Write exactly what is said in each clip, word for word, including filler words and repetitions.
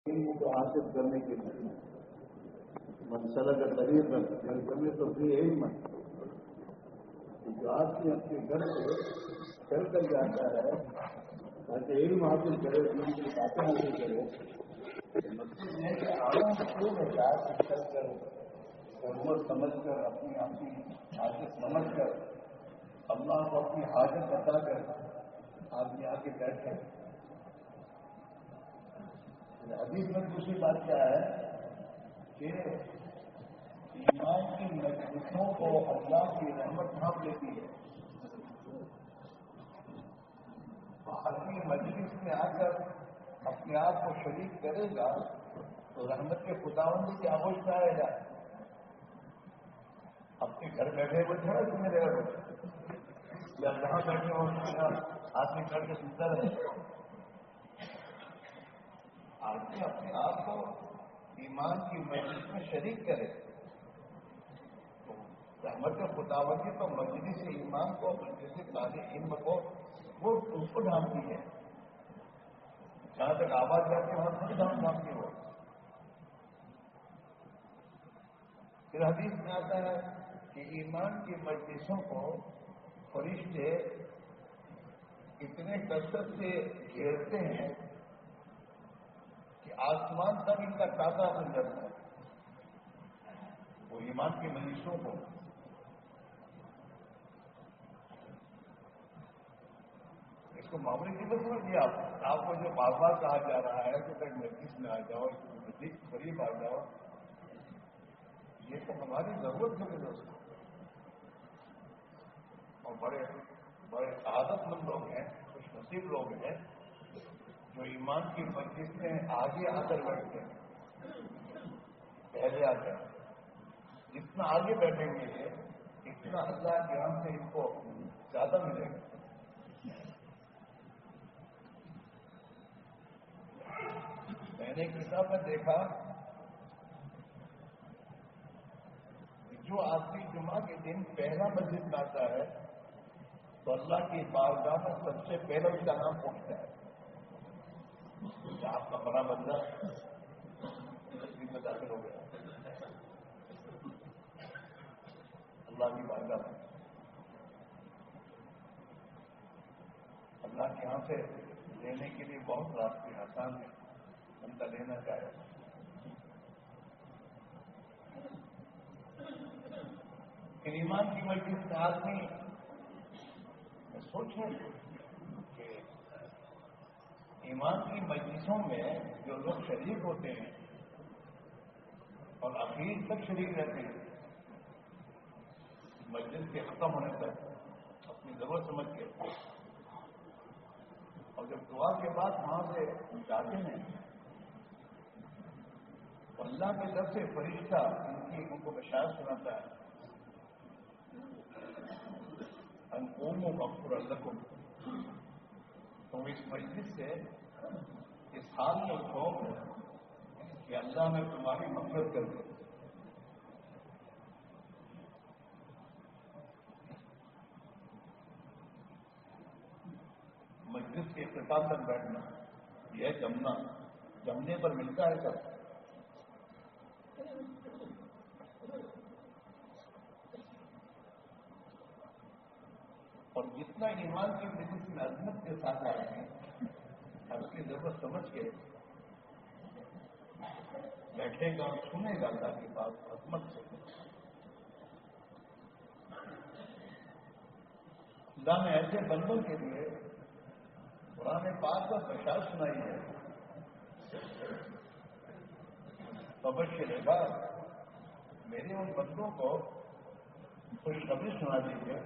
علم کو حاصل کرنے کے لیے منسلک طریق میں تو بھی علم جو آدمی اپنے گھر سے چل کر جاتا ہے تاکہ علم حاصل کرے علم کی باتیں حاصل کرے مطلب یہ کہ عالم کو بچا چل کر ضرورت سمجھ کر اپنی اپنی حاجت سمجھ کر اللہ کو اپنی حاجت بتا کر آدمی آ کے بیٹھے. حدیث میں دوسری بات کیا ہے کہ ایمان کی مجلسوں کو اللہ کی رحمت ڈھانپ لیتی ہے. آدمی مجلس میں آ کر اپنے آپ کو شریک کرے گا تو رحمت کے خداوندی کی آغوش میں آئے گا. اپنے گھر بیٹھے ہوئے تھوڑا اس میں رہے گا یا جہاں بیٹھے ہو آدمی کر کے سنتا رہے. آدمی اپنے آپ کو ایمان کی مجلس میں شریک کرے تو رحمت کے خداوندی تو مجلس ایمان کو مجلس طالب علم کو وہ اس کو ڈھانپتی ہے. جہاں تک آواز جاتی ہے وہاں تھوڑی ڈھانپ ڈھانپتی ہو. پھر حدیث میں آتا ہے کہ ایمان کی مجلسوں کو فرشتے اتنے کثرت سے گھیرتے ہیں کہ آسمان تک ان کا تازہ بن جاتا ہے. وہ ایمان کی مجلسوں کو اس کو معمولی نہیں سمجھ لیا. آپ آپ کو جو بار بار کہا جا رہا ہے کہ تک مجلس میں آ جاؤ نزدیک قریب آ جاؤ یہ تو ہماری ضرورت ہے دوستوں. اور بڑے بڑے سعادت مند لوگ ہیں خوش نصیب لوگ ہیں جو ایمان کی مجلس میں آگے آ کر بیٹھتے ہیں. پہلے آ کر جتنا آگے بیٹھیں گے اتنا اللہ کے یہاں سے ان کو زیادہ ملے گا. میں نے ایک کتاب میں دیکھا جو آدمی جمعہ کے دن پہلا مسجد میں آتا ہے تو اللہ کی بارگاہ میں سب سے پہلے اس کا نام پہنچتا ہے. آپ کا بڑا بندہ مسجد میں داخل ہو گیا اللہ کی بارگاہ میں. اللہ کے یہاں سے لینے کے لیے بہت راستے آسان ہیں. بندہ لینا چاہے ایمان کی مجلس میں آدمی سوچیں کہ ایمان کی مجلسوں میں جو لوگ شریک ہوتے ہیں اور اخیر تک شریک رہتے ہیں مجلس کے ختم ہونے تک اپنی ضرورت سمجھ کے اور جب دعا کے بعد وہاں سے جاتے ہیں تو اللہ کی طرف سے فرشتہ ان کی ان کو بشارت سناتا ہے ان قوموا مغفورا لکم. تو اس مجلس سے اس حال میں اٹھو کہ اللہ نے تمہاری مغفرت کر دی. مجلس کے اختتام تک بیٹھنا یہ جمنا جمنے پر ملتا ہے سب. اور جتنا ایمان کی مجلس میں عظمت کے ساتھ آئے ہیں اس کی ضرورت سمجھ کے بیٹھے گا اور سنے گا اللہ کی بات عظمت سے. اللہ نے ایسے بندوں کے لیے قرآن پاک کا بشارت سنائی ہے. فبشر عباد میرے ان بندوں کو خوشخبری سنا دیجیے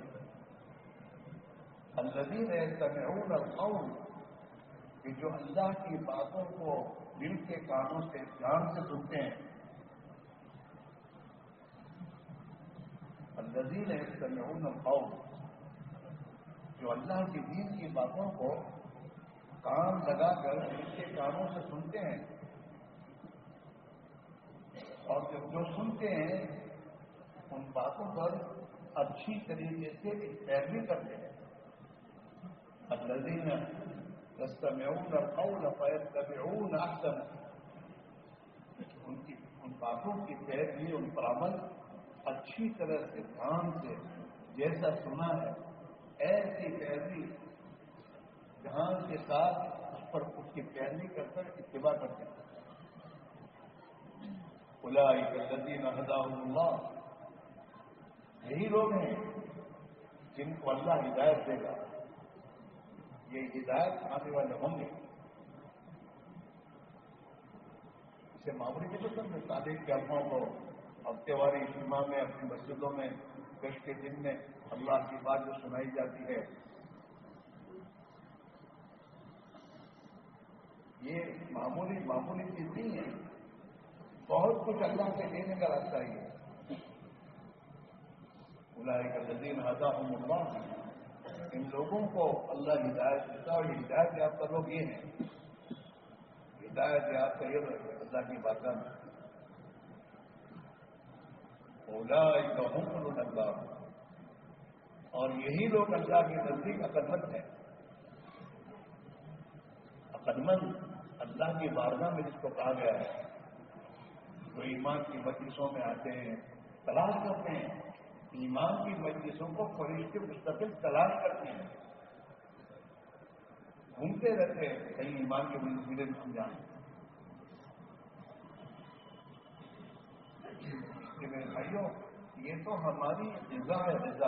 الذین یستمعون القول کہ جو اللہ کی باتوں کو دل کے کانوں سے دھیان سے سنتے ہیں. الذین یستمعون القول جو اللہ کی دین کی باتوں کو کان لگا کر دل کے کانوں سے سنتے ہیں اور جب جو سنتے ہیں ان باتوں پر اچھی طریقے سے پیروی کرتے ہیں. الذین یستمعون القول فیتبعون احسنہ باتوں کی پیروی، ان پر عمل اچھی طرح سے دھیان سے جیسا سنا ہے ایسی پیروی دھیان کے ساتھ اس پر اس کی پیروی کر کر اتباع کرتے ہیں. اولئک الذین ھداھم اللہ، یہی لوگ ہیں جن کو اللہ ہدایت دے گا. یہ ہدایت آنے والے ہوں گے. اسے معمولی نہیں پسند ہے. تعلیم کے افواہوں کو ہفتے واری اجتماع میں اپنی مسجدوں میں گش کے دن میں اللہ کی بات جو سنائی جاتی ہے، یہ معمولی معمولی چیز نہیں ہے. بہت کچھ اللہ سے دینے کا راستہ ہی ہے. اولئک الذین ھداھم اللہ، ان لوگوں کو اللہ ہدایت دیتا. اور یہ ہدایت یافتہ لوگ یہ ہیں. ہدایت یافتہ یہ اللہ کی بات میں اولئک ھم اولو الالباب، اور یہی لوگ اللہ کے نزدیک عقل مند ہیں. عقل مند اللہ کی بارگاہ میں جس کو کہا گیا ہے، جو ایمان کی مجلسوں میں آتے ہیں، تلاش کرتے ہیں. ایمان کی مجلسوں کو فرشتے مستقل تلاش کرتے ہیں، گھومتے رہتے ہیں کہیں ایمان کے مجلس ملے ہم جائیں. میرے بھائیوں، یہ تو ہماری غذا ہے. غذا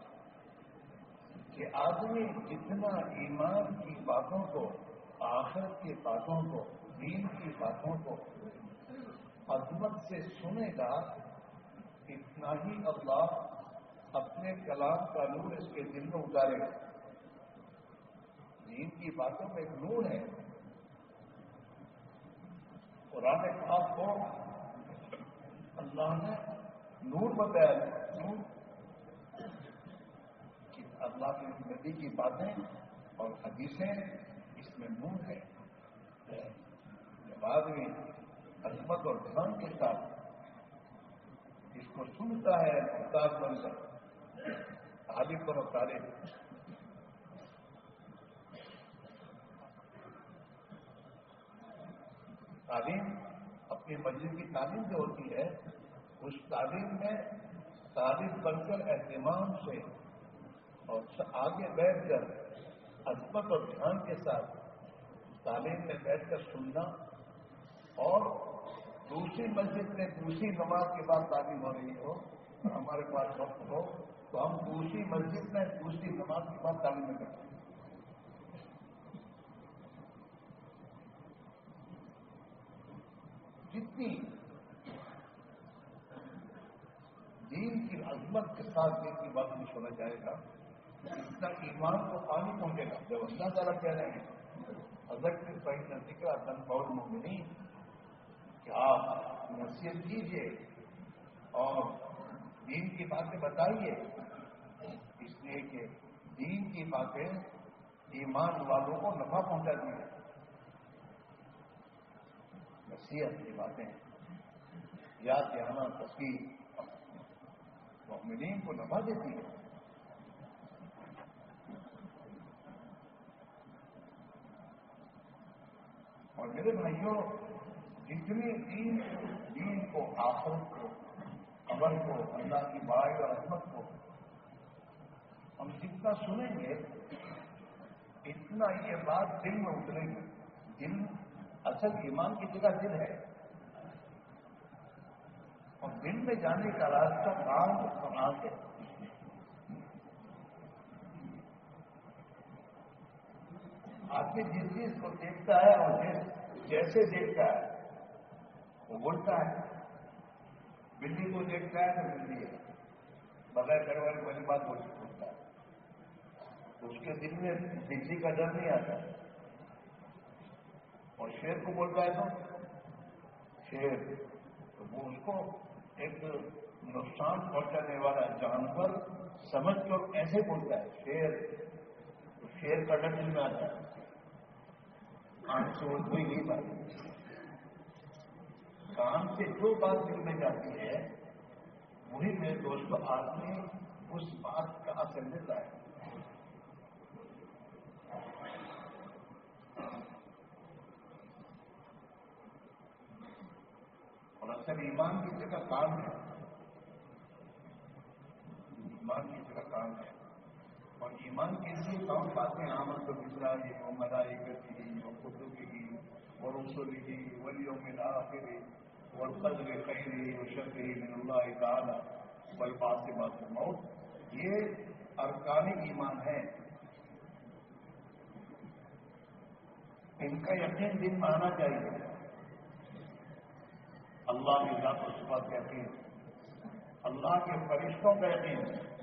کہ آدمی جتنا ایمان کی باتوں کو، آخرت کی باتوں کو، دین کی باتوں کو عظمت سے سنے گا، اتنا ہی اللہ اپنے کلام کا نور اس کے دل میں اتارے گا. دین کی باتوں میں ایک نور ہے. قرآن پاک کو اللہ نے نور بتایا. نور کہ اللہ کی نبی کی باتیں اور حدیثیں، اس میں نور ہے. جب آدمی عظمت اور دھن کے ساتھ اس کو سنتا ہے، استاد بن کر تعلیم پر اتارے. تعلیم اپنی مسجد کی تعلیم جو ہوتی ہے، اس تعلیم میں طالب بن کر اہتمام سے اور آگے بیٹھ کر عظمت اور دھیان کے ساتھ تعلیم میں بیٹھ کر سننا، اور دوسری مسجد میں دوسری نماز کے بعد تعلیم ہو رہی ہو، ہمارے پاس وقت ہو تو ہم دوسری مسجد میں دوسری نماز کے بعد تعلیم میں کرتے ہیں. جتنی دین کی عظمت کے ساتھ دین کی بات نہیں سنا جائے گا، اتنا ایمان کو پانی پہنچے گا. جب اللہ تعالیٰ کہہ رہے ہیں حضرت کے صحیح ذکر تن بہت مومنین کہ آپ نصیحت کیجیے اور دین کی باتیں بتائیے، اس لیے کہ دین کی باتیں ایمان والوں کو نفع پہنچاتی ہیں. نصیحت کی باتیں یاد دہانا تصویر مومنین کو نفع دیتی ہے. اور میرے بھائیوں، جتنی دین دین کو، آخرت کو، قبر کو، اللہ کی بڑائی اور عظمت کو ہم جتنا سنیں گے، اتنا یہ بات دل میں اترے گی. دل اصل ایمان کی جگہ دل ہے، اور دل میں جانے کا راستہ کام اور آنکھ ہے. آدمی جس چیز کو دیکھتا ہے اور جس جیسے دیکھتا ہے وہ بولتا ہے. بلی کو دیکھتا ہے تو بلی ہے، بغیر ڈر والی والی بات بولتا ہے. تو اس کے دل میں بجلی کا ڈر نہیں آتا. اور شیر کو بولتا ہے تو شیر، تو وہ اس کو ایک نقصان پہنچانے والا جانور سمجھ کر ایسے بولتا ہے شیر. تو شیر کا ڈر دل میں آتا ہے. آنکھ سے وہ کوئی نہیں بات، کام سے جو بات دل میں جاتی ہے وہی میرے دوست آدمی اس بات کا اثر لیتا ہے. اور اصل ایمان کی جگہ کام ہے، ایمان کی جگہ کام ہے، اور ایمان کے لیے کام باتیں آمن تو بسرا ہی وہ ملائکتی ہی وہ کتبی اور رسولی والیوم الآخر والقدر خیرہ وشرہ من اللہ تعالی والبعث بعد الموت، یہ ارکان ایمان ہے. ان کا یقین دل میں آنا چاہیے. اللہ کی ذات و صفات کا یقین، اللہ کے فرشتوں کا یقین.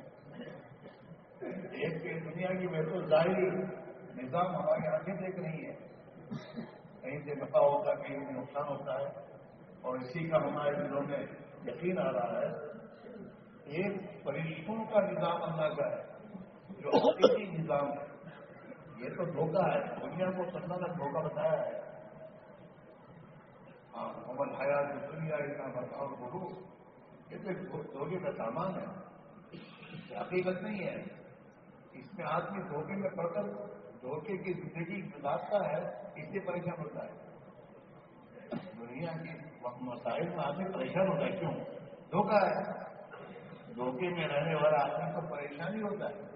ایک کہ دنیا کی ویسے ظاہری نظام ہماری آنکھیں دیکھ رہی ہے، کہیں سے نفع ہوتا ہے کہیں سے نقصان ہوتا ہے، اور اسی کا ہمارے دلوں میں یقین آ رہا ہے. ایک فرشتوں کا نظام اللہ کا ہے جو حقیقی نظام ہے. یہ تو دھوکہ ہے، دنیا کو سننا کا دھوکہ بتایا ہے. ہاں محمد حیات دنیا اتنا بتاؤ بولو، یہ تو دھوکے کا سامان ہے، حقیقت نہیں ہے. اس میں آدمی دھوکے میں پڑ کر دھوکے کی زندگی گزارتا ہے، اس سے پریشان ہوتا ہے. دنیا کی مسائل میں آدمی پریشان ہوتا ہے، کیوں؟ دھوکہ ہے. دھوکے میں رہنے والا آدمی کو پریشانی ہوتا ہے.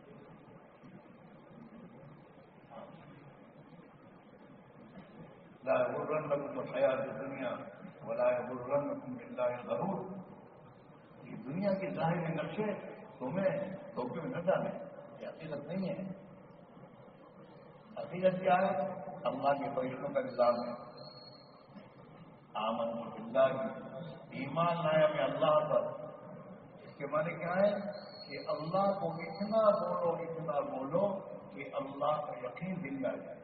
لا يغرنكم الحياة الدنيا ولا يغرنكم بالله الغرور. یہ دنیا کے ظاہر نقشے تمہیں دھوکے میں نہ ڈالیں، یہ حقیقت نہیں ہے. حقیقت کیا ہے؟ اللہ کے فرشتوں کا نظام ہے. آمن باللہ، ایمان لایا میں اللہ پر. اس کے معنی کیا ہے کہ اللہ کو اتنا بولو اتنا بولو کہ اللہ کا یقین دل میں آ جائے.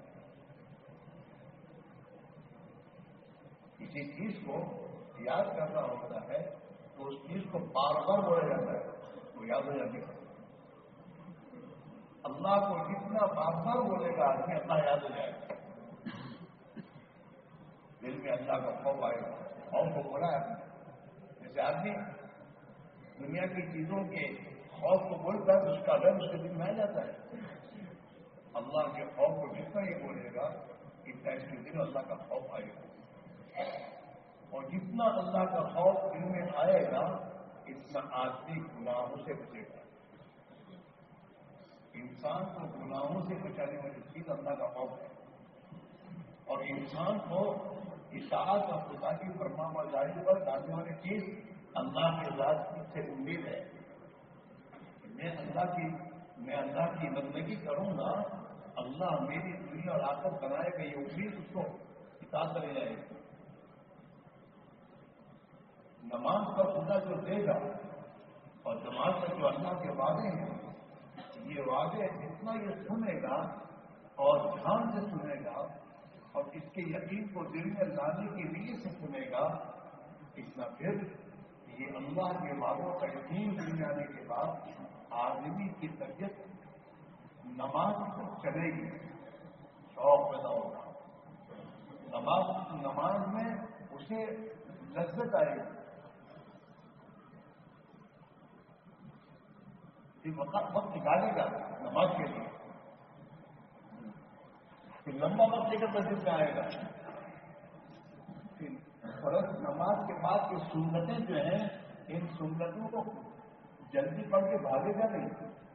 کسی چیز کو یاد کرنا ہوتا ہے تو اس چیز کو بار بار بولا جاتا ہے تو یاد ہو جاتی ہے. اللہ کو جتنا بار بار بولے گا آدمی اللہ یاد ہو جائے گا. دل میں اللہ کا خوف آئے گا. خوف کو بولا ہے جیسے آدمی دنیا کی چیزوں کے خوف کو بولتا ہے تو اس کا ڈر اس کے دل میں آ جاتا ہے. اللہ کے خوف کو جتنا یہ بولے گا اتنا اس کے دل اللہ کا خوف آئے گا. اور جتنا اللہ کا خوف دل میں آئے گا اتنا آدمی گناہوں سے بچے گا. انسان کو گناہوں سے بچانے والی چیز اللہ کا خوف ہے، اور انسان کو اطاعت اور خدا کی فرما برداری پر ڈالنے والی چیز اللہ کے ذات سے امید ہے. میں اللہ کی میں اللہ کی بندگی کروں گا، اللہ میری دنیا اور آخرت بنائے گا، یہ امید اس کو اطاعت کرے جائے گی. نماز کا خدا جو دے گا اور نماز کا جو اللہ کے وعدے ہیں، یہ وعدے جتنا یہ سنے گا اور دھیان سے سنے گا اور اس کے یقین کو دل میں لانے کے لیے سے سنے گا، اتنا پھر یہ اللہ کے وعدوں کا یقین دل میں آنے کے بعد آدمی کی طبیعت نماز پر چلے گی، شوق پیدا ہوگا. نماز نماز میں اسے لذت آئے گی. وقت وقت نکالے گا نماز کے لیے، پھر لمبا وقت لے کر مسجد میں آئے گا. پھر فرض نماز کے بعد کی سنتیں جو ہیں ان سنتوں کو جلدی پڑھ کے بھاگے گا نہیں.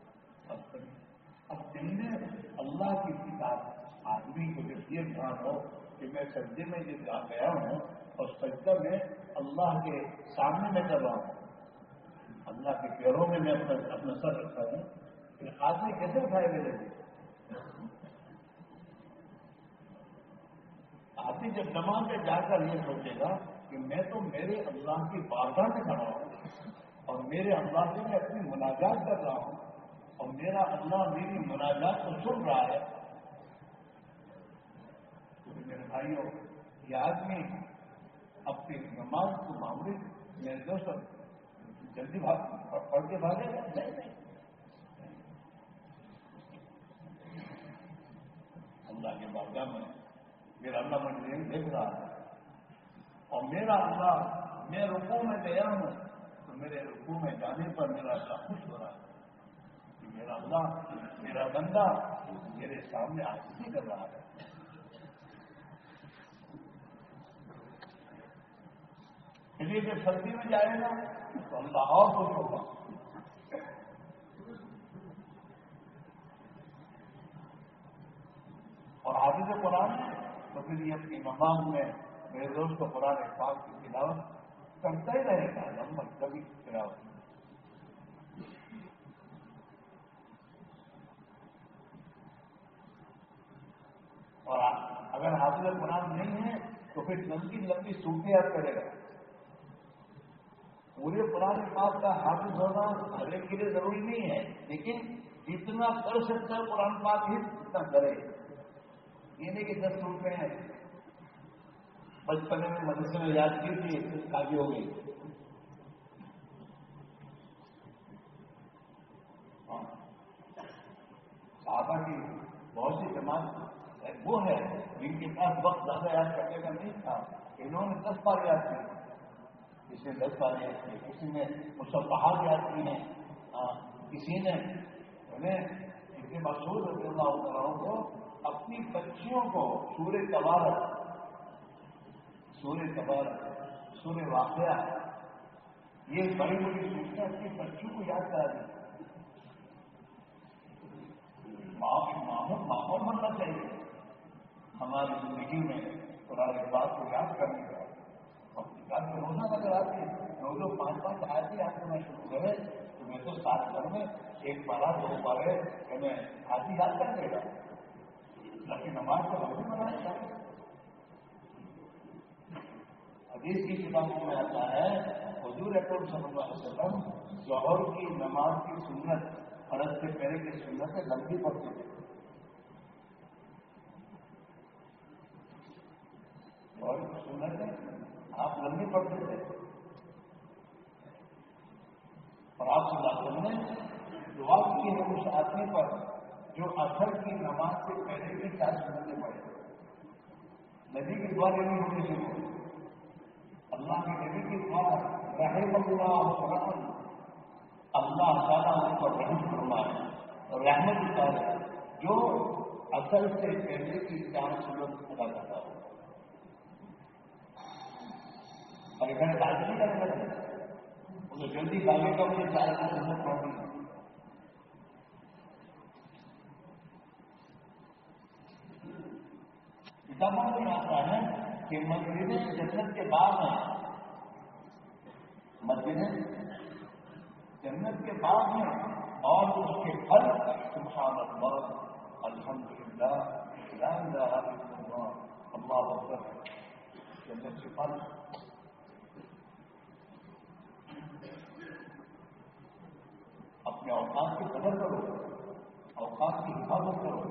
اب دل میں اللہ کی کتاب آدمی کو جب یہ دھیان ہو کہ میں سجدے میں جب آ گیا ہوں اور سجدہ میں اللہ کے سامنے میں کر رہا ہوں، اللہ کے پیروں میں میں اپنا اپنا سر رکھتا ہوں، پھر آدمی کیسے اٹھائے میرے لیے؟ آدمی جب نماز میں جا کر یہ سوچے گا کہ میں تو میرے اللہ کی بارگاہ میں کھڑا ہوں اور میرے اللہ سے میں اپنی مناجات کر رہا ہوں اور میرا اللہ میری مناجات کو سن رہا ہے، تو میرے بھائیوں یہ آدمی اپنی نماز کو معمولی میرے دوست جلدی بھاگ پڑھ کے بھاگے گا نہیں. اللہ کے بارگاہ میں میرا اللہ مجھے دیکھ رہا ہے اور میرا اللہ میں رکوع میں گیا ہوں تو میرے رکوع میں جانے پر میرا اللہ خوش ہو رہا ہے کہ میرا اللہ میرا بندہ میرے سامنے عاجزی کر رہا ہے. لیے کہ سردی میں جائے گا تو اللہ اور خوش ہوگا. اور حافظ قرآن ہے تو پھر یہ اپنی نماز میں میرے دوست کو قرآن پاک کی تلاوت کرتا ہی رہے گا لمبا کبھی تلاوت. اور اگر حافظ قرآن نہیں ہے تو پھر لمبی لمبی صورتیں یاد کرے گا. پورے قرآن پاک کا حافظ ہونا ہر ایک کے لیے ضروری نہیں ہے، لیکن جتنا کر سکتا ہے قرآن پاک ہی اتنا کرے. یہ نہیں کہ دس صورتیں ہیں بچپن میں مدرسے میں یاد کی تھی کافی ہو گئی. صحابہ کی بہت سی جماعت وہ ہے جن کے پاس وقت زیادہ یاد کرنے کا نہیں تھا، انہوں نے دس بار یاد کی. کسی نے دس بار یاد کی، کسی نے مصباحات یاد کی ہیں، کسی نے اتنے مشہور رضی اللہ عنہ کو اپنی بچیوں کو سورہ تبارک سورہ تبارک سورہ واقعہ یہ بڑی بڑی سورتیں اپنی بچوں کو یاد کرا دی. ماحول بننا چاہیے ہماری زندگی میں قرآن پاک کو یاد کرنے کا. اور کتاب میں روزہ نظر آتی ہے روزوں پانچ پانچ آیتیں یاد کرنا شروع کرے تو میں تو سات گھر میں ایک بارہ دو بارے میں آدھی یاد کر دے گا. لیکن نماز کو روزی بنانا چاہیے. حدیث کی کتابوں میں آتا ہے حضور اکرم صلی اللہ علیہ وسلم ظہر کی نماز کی سنت فرض سے پہلے کی سنت سے لمبی پڑتی تھی. اور سنت ہے آپ لمبی پڑھتے تھے اور آپ صلی اللہ علیہ وسلم نے دعا کی ہے اس آدمی پر جو اثر کی نماز سے پہلے بھی چار سنتیں پڑھے. نبی کی دعا نہیں ہونے سے اللہ کے نبی کی دعا رحم اللہ قرآن اللہ تعالیٰ ان پر رحم فرمائے اور رحمت اتارے جو اصل سے پہلے کی چار سنت ادا کرتا ہو. اور اگر بات نہیں کرنا ہے تو جلدی بھاگے کا مجھے چار سنت پڑھنی ہے. کتابوں میں آتا ہے کہ مسجدیں جنت کے باغ ہیں. مسجدیں جنت کے باغ ہیں اور اس کے پھل سبحان اللہ الحمدللہ لا الہ الا اللہ اللہ اکبر. جنت کے پھل اپنے اوقات کی قدر کرو، اوقات کی حفاظت کرو.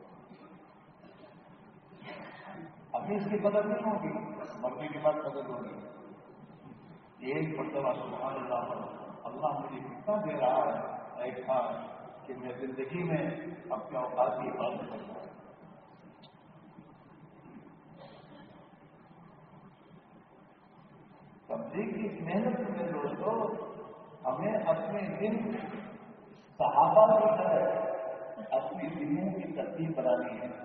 ابھی اس کی قدر نہیں ہوگی، مرنے کے بعد قدر ہوگی. ایک مرتبہ سبحان اللہ اللہ مجھے کتنا دے رہا ہے ایک تھا کہ میں زندگی میں اپنے اوقات کی حفاظت کرتا ہوں. تبلیغ کی محنت میں دوستوں ہمیں اپنے دن صحابہ کی طرح اپنی دنوں کی ترتیب بنانی ہے.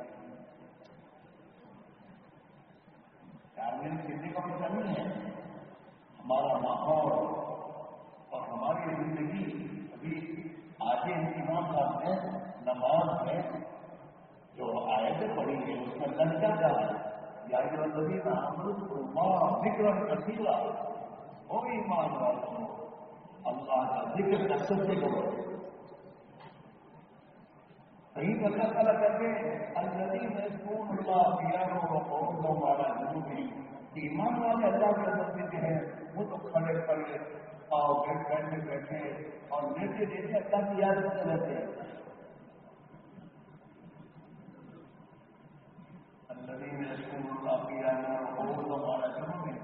کارمل کسی کا مطلب نہیں ہے ہمارا ماحول اور ہماری زندگی. ابھی آگے انتظام صاحب نے نماز میں جو آیتیں پڑھی ہیں اس میں لڑکا کا یا جو نبی امرت ماں ذکر کثیرہ وہ ایمان والوں اللہ کا ذکر کثرت سے کرو. کہیں اللہ تعالیٰ کہتے ہیں الذین یذکرون اللہ قیاما وقعودا وعلی جنوبہم. ایمان والے اللہ کے مسجد ہیں وہ تو کھڑے کھڑے اور بیٹھے بیٹھے اور لیٹے لیٹے اللہ کی یاد کرتے رہتے ہیں. الذین یذکرون اللہ قیاما وقعودا وعلی جنوبہم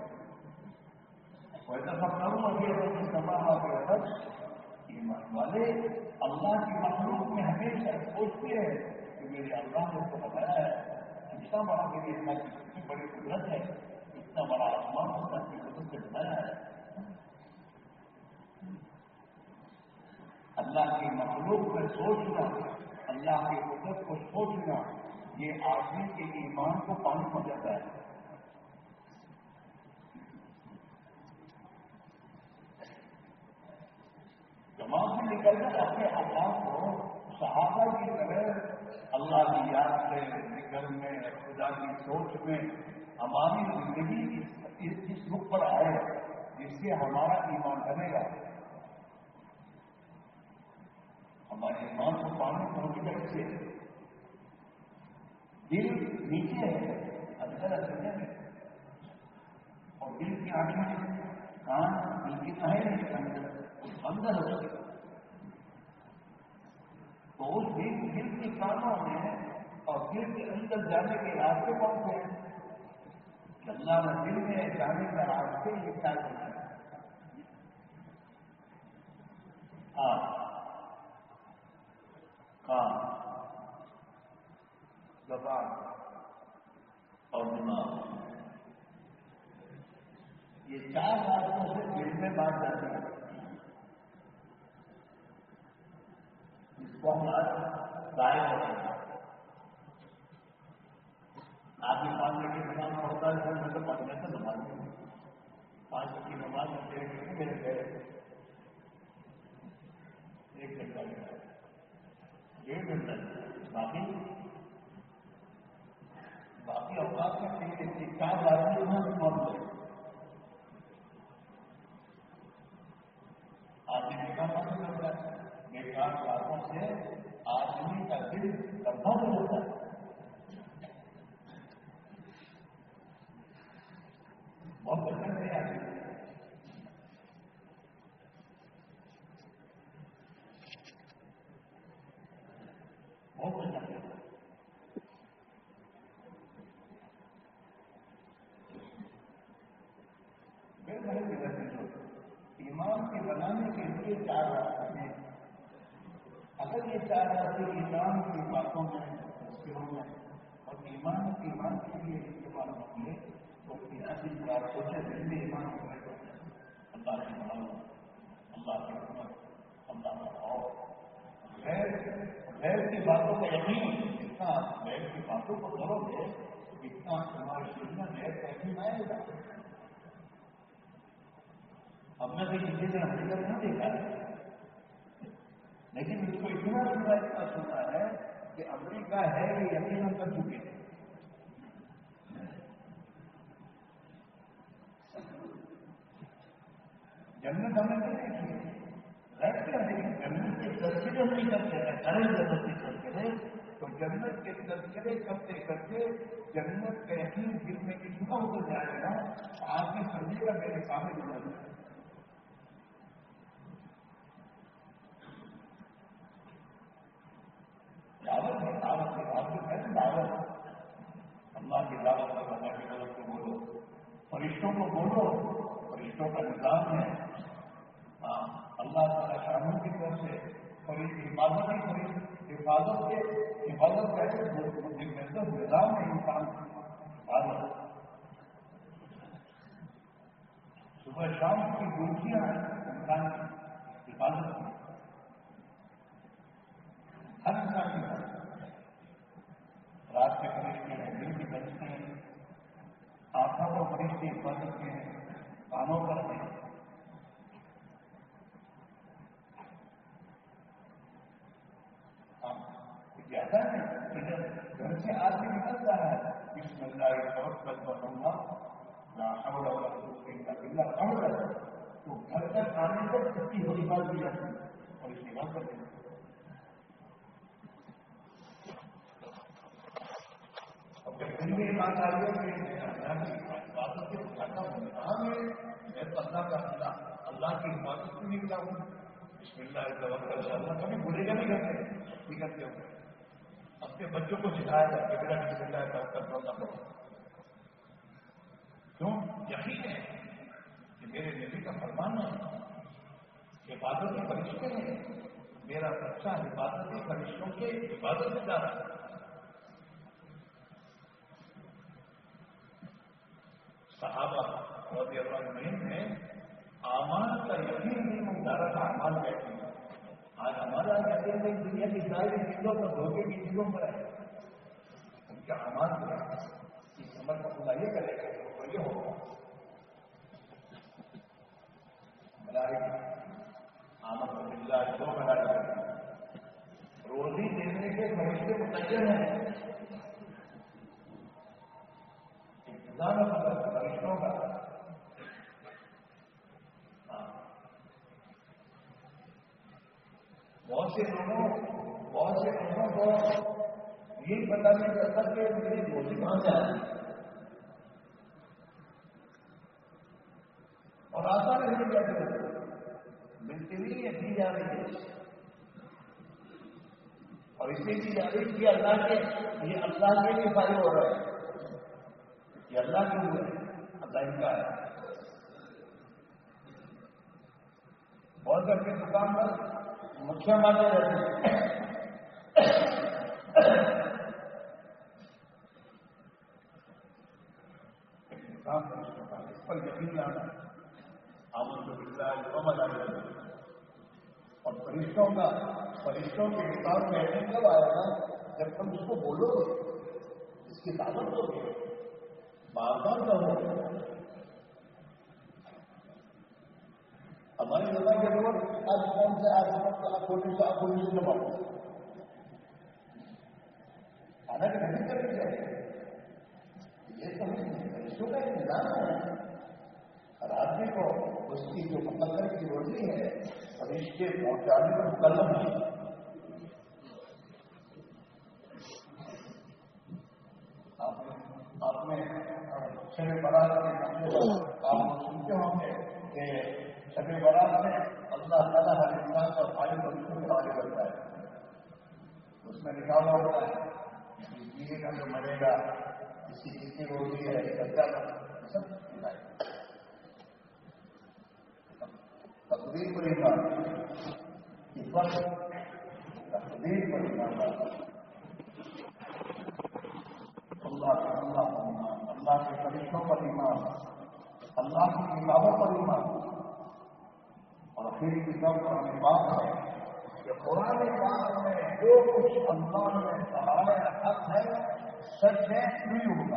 ویتفکرون فی خلق السماوات والارض. ایمان والے اللہ کی مخلوق میں ہمیشہ سوچتے ہیں کہ میرے اللہ نے اس کو بتایا ہے اتنا بڑا میری اللہ کی کتنی بڑی قدرت ہے، اتنا بڑا آسمان اللہ کی قدرت سے بنایا ہے. اللہ کی مخلوق میں سوچنا، اللہ کی قدرت کو سوچنا، یہ آدمی کے ایمان کو پانی پہنچاتا ہے. کرنا اپنے آزاد کو صحابہ کی طرح اللہ کی یاد سے ذکر میں خدا کی سوچ میں ہماری زندگی اس رخ پر آئے جس سے ہمارا ایمان بنے گا. ہمارے ایمان کو پانی پہنچے گا. اس سے دل نیچے ہے اندر اندر ہے اور دل کی آنکھیں کان دل کی نہ ہے اندر اندر ہو سکے. تو اس دل دل کے کانوں میں اور دل کے اندر جانے کے راستے کون سے ہیں؟ اللہ نے دل میں جانے کا راستے یہ کیا کرنا ہے؟ ہاں کان زبان اور دماغ یہ چار راستوں سے دل میں بات جاتی ہے. اس کو ہم آج دائیں کرتے ہیں. آدمی پانچ منٹ کی نماز پڑھتا ہے سر میں تو پڑھنے سے نماز نہیں پانچ منٹ کی نماز میں ڈیڑھ گھنٹے میرے گئے ایک گھنٹہ ڈیڑھ گھنٹہ باقی باقی اوقات میں چار آدمی موت ہے. آدمی نکاح بند کرتا ہے. بیکار باتوں سے آدمی کا دل برباد ہوتا ہے. بہت بچن سے آدمی بہت بچن سے میرے بڑے بڑے جو ایمان کے بنانے کے لیے چار راستے ہیں. اگر یہ چار راستے ایمان کی باتوں میں تذکروں میں اور ایمان ایمان کے لیے استعمال ہوں گے تو ایسی بات سوچے دل میں ایمان ہو گئے. اللہ کی محبت اللہ کی حکمت اللہ کا خوف غیر غیر کی باتوں کا یقین جتنا غیر کی باتوں کو کرو گے اتنا ہمارے دل میں غیر کا یقین آئے گا. ہم نے بھی کسی نے حقیقت نہیں دیکھا ہے لیکن اس کو اتنا اتنا اتنا سنا ہے کہ امریکہ ہے یہ یقین کر چکے ہیں. جنت ہمیں نہیں دیکھی رہتے ہیں لیکن جنت کے تذکرے ہم نہیں کرتے ہیں. ارے جنت کے تذکرے تو جنت کے تذکرے کرتے کرتے جنت کا یقین دل میں اتنا اتر جائے گا آپ نے سمجھے گا میرے سامنے جنت ہے. دعوت ہے دعوت ہے دعوت ہے دعوت اللہ کی دعوت ہے. اللہ کی طرف کو بولو فرشتوں کو بولو فرشتوں کا نظام ہے. ہاں اللہ تعالیٰ شاموں کی طرف سے حفاظت ہی فرشت حفاظت کے حفاظت کا نظام ہے. انسان حفاظت صبح شام کی گلچیاں انسان کی حفاظت کی ہر انسان کی رات کے فرشتے ہیں دل کی بچتے ہیں آنکھوں کو فرشتے حفاظت کے ہیں کانوں پر ہیں. زیادہ ہے گھر سے آدمی نکل رہا ہے بسم اللہ توکل بسم لا حول ولا قوت الا باللہ پڑھ رہا ہے تو گھر تک آنے پر کتنی بڑی بات دی جاتی ہے اور اس کی بات کرتے ہیں. دل میں بات آ رہی ہے کہ باتوں سے جاتا ہوں کہاں میں تو اللہ کا اللہ اللہ کی حفاظت سے نکلا ہوں. بسم اللہ توکل اللہ کبھی بھولے گا نہیں کرتے ٹھیک ہے. اپنے بچوں کو سکھایا جائے کہ بیٹا بسم اللہ توکل اللہ کرو. کیوں یقین ہے کہ میرے نبی کا فرمان ہے حفاظت کے فرشتے ہیں. میرا بچہ حفاظتی فرشتوں کے حفاظت سے جا رہا ہے. صحابہ رضی اللہ عنہم میں اعمال کا یقین نہیں مدارہ کا اعمال بیٹھے ہیں. آج ہمارا کہتے ہیں دنیا کی ساری چیزوں پر دھوکے کی چیزوں پر ہے ان کا اعمال جو ہے اس عمل کا خدا یہ کرے گا تو یہ ہوگا. ملائکہ آمن باللہ دو میں روزی دینے کے فرشتے متعین ہیں، انتظام فرشتوں کا. بہت سے لوگوں بہت سے لوگوں کو یہ پتا نہیں چلتا کہ میری روزی کہاں سے آئی اور آتا نہیں کہتے ملتی نہیں ہے، دی جا رہی ہے. اور اس لیے دی جا رہی ہے کہ اللہ کے یہ اللہ کے لیے فائدہ ہو رہا ہے، یہ اللہ کے لیے اللہ ان کا ہے. بہت اپنی دکان پر مکھیا مارتے رہتے ہیں. اس پر یقین لانا آمد باللہ اور فرشتوں کا فرشتوں کے حساب میں ایسے کب آئے گا جب تم اس کو بولو گے، اس کی دعوت دو گے، بار بار کرو گے. ہماری جگہ کے لوگ آج کون سے آج آپ پولیس آپ پولیس سے بات حالانکہ نہیں کرنی چاہیے. یہ تو فرشتوں کا انتظام ہے. ہر آدمی کو اس کی جو مقدر کی روزی ہے فرشتے پہنچانے کا مکلف ہے. آپ نے شب برات کے آپ سنتے ہوں گے کہ شب برات میں اللہ تعالیٰ ہر انسان کا بھائی بندوں کے حوالے کرتا ہے. اس میں لکھا ہوا ہوتا ہے جیے گا جو مرے گا، کسی کتنی روزی ہے بچہ کا سب لکھائے گا. تقدیر پر ایمان اس وقت تقدیر پر ایمان اللہ کا اللہ پر ایمان، اللہ کے فرشتوں پر ایمان، اللہ کی کتابوں پر ایمان. اور پھر کتاب قرآن پاک ہے کہ قرآن پاک میں جو کچھ اللہ نے کہا ہے حق ہے، سچ ہے، نہیں ہوگا.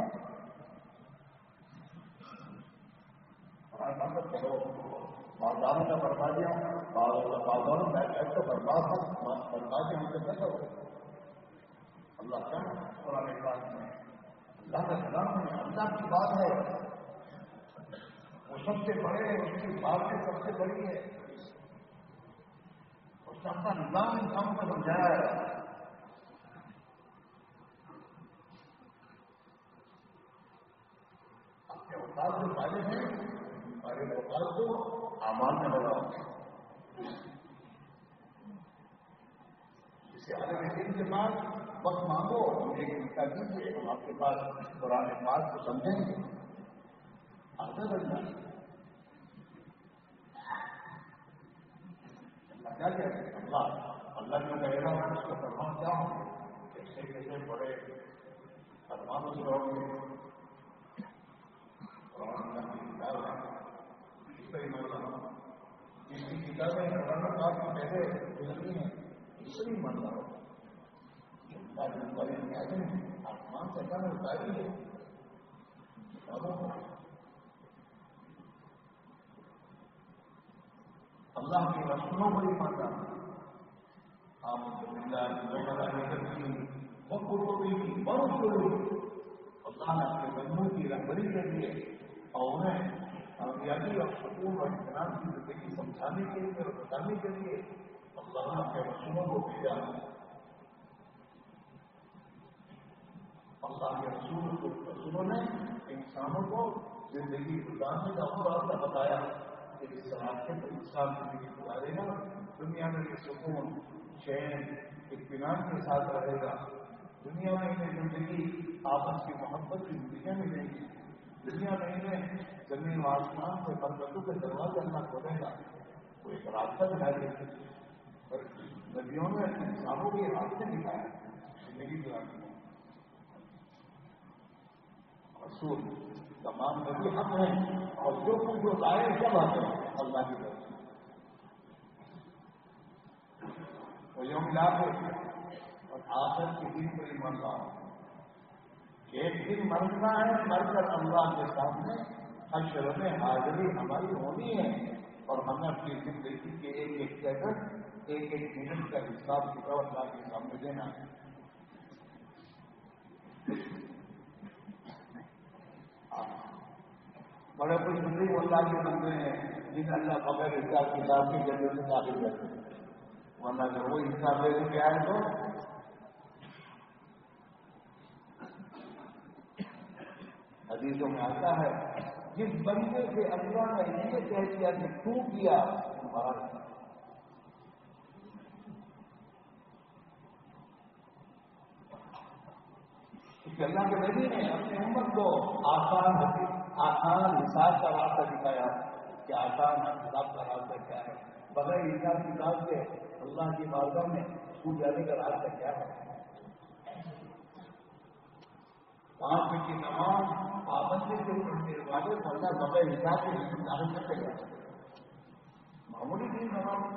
قرآن پاک کرو بازاروں میں برباد دیا، بازاروں میں بیٹھ تو برباد ہے، برباد ہم سے کیسا ہو. اللہ کا قرآن پاک میں اللہ کا کلام ہے، اللہ کی بات ہے، وہ سب سے بڑے، اس کی باتیں سب سے بڑی ہے. اس کا اپنا نظام انسان کو سمجھایا ہے. اپنے اوقات جو فائدے ہیں ہمارے اوقات کو اعمال میں لگاؤ. اسے عالم دین کے بعد وقت مانگو، ایک گھنٹہ دیجیے، ہم آپ کے پاس قرآن پاک کو سمجھیں گے. آگے بڑھنا اللہ کیا کہتے ہیں، اللہ اللہ جو کہے گا اس کا فرمان کیا ہوں گے، کیسے کیسے بڑے فرمانوں سے رہو گے. قرآن اللہ کی کتاب ہے، اس پر ایمان لاؤ. جس کی کتابیں قرآن پاک کی پہلے گزری ہیں اس پر ایمان لاؤ. آسمان سے اللہ نے اتاری ہے کتابوں کو. اللہ کے رسولوں کو ایمان لانا. آپ وہ قربی کی بہت ضروری. اللہ نے اپنے بندوں کی رہبری کے لیے اور انہیں کامیابی اور سکون اور اطمینان کی زندگی سمجھانے کے لیے اور بتانے کے لیے اللہ نے اپنے رسولوں کو بھیجا. اللہ کے رسول کو رسولوں نے انسانوں کو زندگی گزارنے کا اور راستہ بتایا کہ اس راستے پر انسان زندگی گزارے گا، دنیا میں یہ سکون، چین، اطمینان کے ساتھ رہے گا. دنیا میں انہیں زندگی آپس کی محبت کی زندگیاں ملیں گی. دنیا میں انہیں زمین و آسمان سے برکتوں کے دروازے اللہ کھولے گا. وہ ایک راستہ دکھائی دے گا. ندیوں میں انسانوں کے راستے دکھائے زندگی گزارنے میں. رسول تمام نبی حق ہیں اور جو کچھ جو لائے سب آتے ہیں اللہ کی طرف سے. وہ یوم لاکھ اور آخر کے دن پر ایمان لاؤ. ایک دن مرنا ہے، مر کر اللہ کے سامنے حشر میں حاضری ہماری ہونی ہے اور ہمیں اپنی زندگی کے ایک ایک سیکنڈ ایک ایک منٹ کا حساب کتاب اللہ کے سامنے دینا. بڑے کچھ دوسری اللہ کے بندے ہیں جن اللہ بغیر حساب کتاب کی جگہ سے داخل کرتے ہیں. ورنہ اگر وہ حساب دے کے آئے تو حدیثوں میں آتا ہے جس بندے سے اللہ نے یہ کہہ دیا کہ تو کیا تمہارا کہ اللہ کے نبی نے اپنی امت کو آسان آسان حساب کا راستہ دکھایا کہ آسان حساب کا راستہ کیا ہے. بغیر حساب کتاب سے اللہ کی بارگاہ میں چھوٹ جانے کا راستہ کیا ہے. پانچ دن کی نماز پابندی سے پڑھنے والے بندہ بغیر حساب کے داخل کرتے گا. معمولی نہیں نماز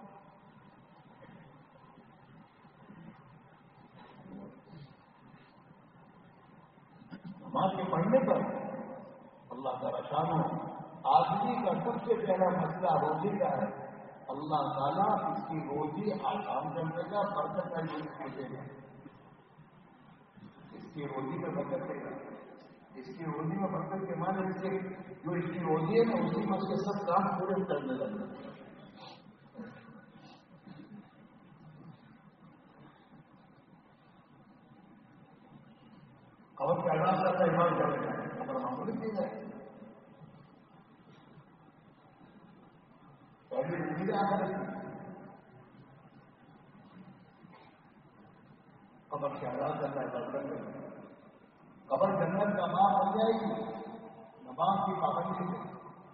نماز کے پڑھنے پر اللہ تعالیٰ شان ہو. آدمی کا سب سے پہلا مسئلہ روزی کا ہے. اللہ تعالیٰ اس کی روزی آسان کر دے گا, برکت کا یوز دے گا. اس کی روزی میں برکت دے گا. اس کی روزی میں برکت کے معنی اس سے جو اس کی روزی ہے نا اسی میں اس کے سب کام پورے کرنے لگے. خبر کے آزاد کرتا ایمان کرے گا. خبر معمولی چیز ہے. پہلی زندگی آ کر خبر کے آزاد کرتا ہے برکت کرے گا. خبر جنت کا ماں بن جائے گی نماز کی پابندی سے.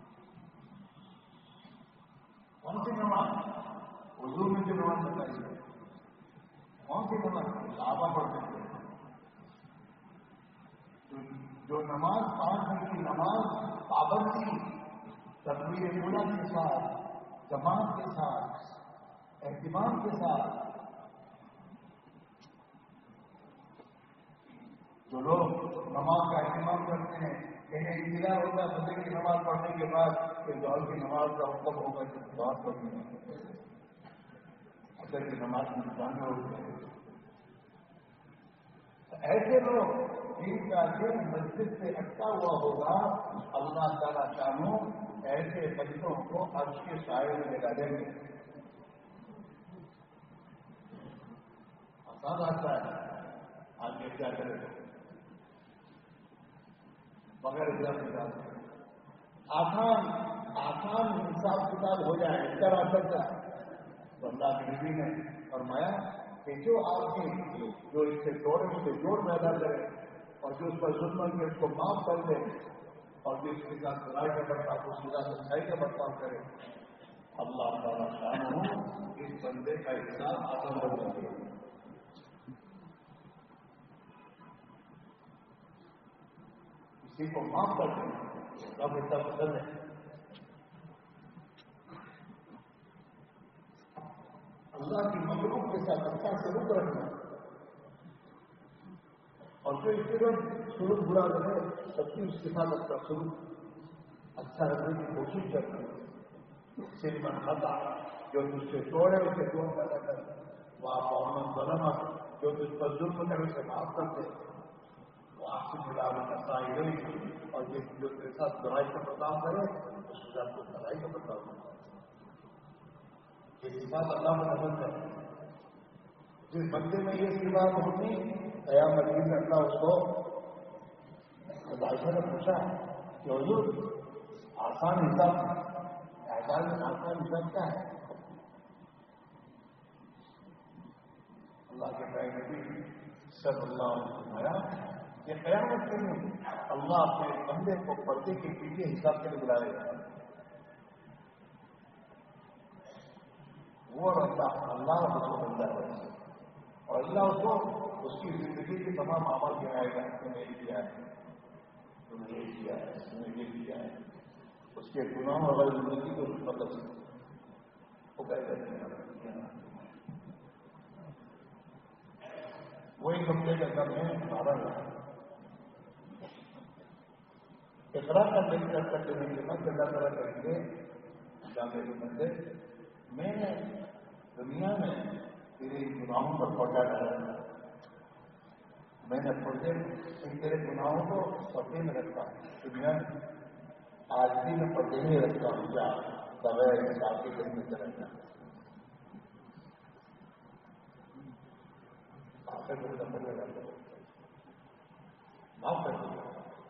کون سی نماز؟ وضو میں جو نماز بتائیے. کون سی نماز؟ صحابہ پڑھتے تھے. جو نماز پانچ دن کی نماز پابندی تکبیر اولیٰ کے ساتھ جماعت کے ساتھ اہتمام کے ساتھ جو لوگ نماز کا اہتمام کرتے ہیں انہیں انتظار ہوتا ہے فجر کی نماز پڑھنے کے بعد کہ ظہر کی نماز کا حکم ہوگا کہ بات پڑھنی ہے. فجر کی نماز میں جانے ہوتے ہیں. ایسے لوگ جن کا دل مسجد سے اٹکا ہوا ہوگا اللہ تعالیٰ شانو ایسے بچوں کو عرش کے سائے میں لگا دیں گے. آسان آتا ہے. آگے کیا کرے بغیر حساب کتاب آسان آسان حساب کتاب ہو جائے اس کا راستہ کیا تو اللہ کے نبی نے فرمایا کہ جو آدمی جو اس سے جوڑے اس سے جوڑ پیدا کرے اور جو اس پر ظلم کے اس کو معاف کر دے اور جو اس کے ساتھ برائی کا برتاؤ اس کے ساتھ اچھائی کا برتاؤ کرے اللہ تعالیٰ شان ہو اس بندے کا حساب آسان ہو جائے گا. کسی کو معاف کر دیں کب اتنا پسند ہے. اللہ کی مخلوق کے ساتھ اچھا سلوک رکھنا اور جو اس کے بعد سلوک برا رہے سب کی اس کے ساتھ اچھا سلوک اچھا رکھنے کی کوشش کرنا. صرف خطا جو تجھ سے توڑے اسے توڑ پیدا کر وہاں محمد ظلم جو تجھ پر ظلم کرے اسے معاف کر دے وہ آپ سے ملا کرتا ہی اور جو تیرے ساتھ برائی کا برتاؤ کرے اس کے ساتھ کو بھلائی کا برتاؤ کرتا یہ صفات اللہ میں پسند ہے. جس بندے میں یہ صفات ہوتی قیامت میں اللہ اس کو عائشہ نے پوچھا کہ حضور آسان حساب آسان آسان حساب کیا ہے. اللہ کے پیارے نبی صلی اللہ علیہ وسلم فرمایا کہ قیامت کے دن اللہ اپنے بندے کو پردے کے پیچھے حساب کے لیے بلائے گا. وہ اللہ اللہ اس کو بندہ ہے اور اللہ اس کو اس کی زندگی کے تمام عمل گرائے گا. تم نے یہ کیا ہے تم نے یہ کیا ہے تم نے یہ کیا ہے اس کے گناہ اور زندگی کو مطلب وہ کہتے ہیں وہ ایک ہفتے کے اندر میں بارہ ہزار اقرار کرنے کی کر سکتے ہیں کہ میں اللہ تعالیٰ کریں گے جانے کے بندے میں دنیا میں تیرے گناہوں پر پہنچا ڈالا، میں نے پردے ان تیرے گناہوں کو پردے میں رکھا دنیا میں، آج بھی میں پردے میں رکھتا ہوں، کیا بغیر حساب کے گھر میں رکھنا آخر کو سمجھ میں رکھتا ہوں، معاف کر دیا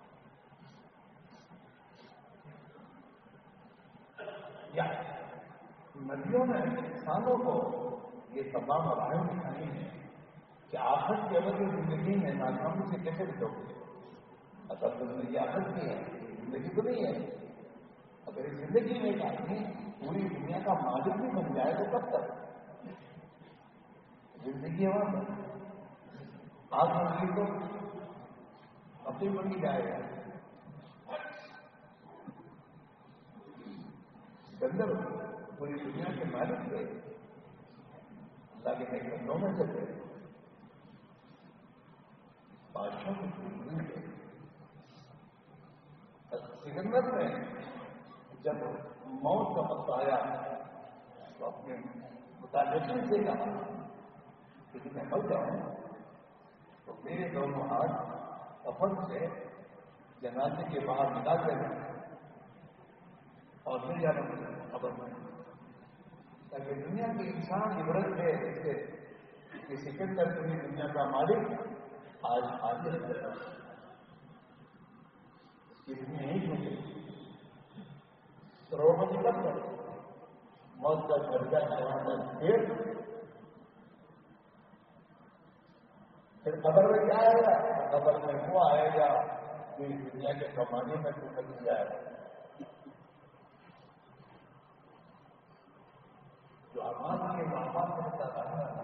یا ندیوں نے انسانوں کو یہ تمام راہیں دکھانی ہے کہ آخر کی اگر یہ زندگی میں ناکامی سے کیسے بچو گے؟ اگر تو زندگی آخر کی ہے، زندگی تو نہیں ہے۔ اگر اس زندگی میں ایک آدمی پوری دنیا کا مالک بھی بن جائے تو کب تک زندگی ہے وہاں آج منگی تو اپنی بنی جائے گا گندر پوری دنیا کے مالک تھے، اللہ کے کئی بندوں میں سے تھے، بادشاہ کی پوری تھے۔ سکندر میں جب موت کا وقت آیا تو اپنے متعلقین سے کہا کہ میں مر جاؤں تو میرے دونوں ہاتھ کفن سے جنازے کے باہر نکال کر اور پھر جانا خبر میں تاکہ دنیا کی انسان عبرت ہے اس سے کہ سکندر پوری دنیا کا مالک آج حاضر ہے، کتنی نہیں سوچے کروڑپتی کب تک موت کا درجہ چڑھانا پھر پھر خبر میں کیا آئے گا؟ خبر میں وہ آئے گا کہ دنیا کے کمانے میں تو بچ جائے گا جو آمان کے ماں باپ کو بتا رہا ہے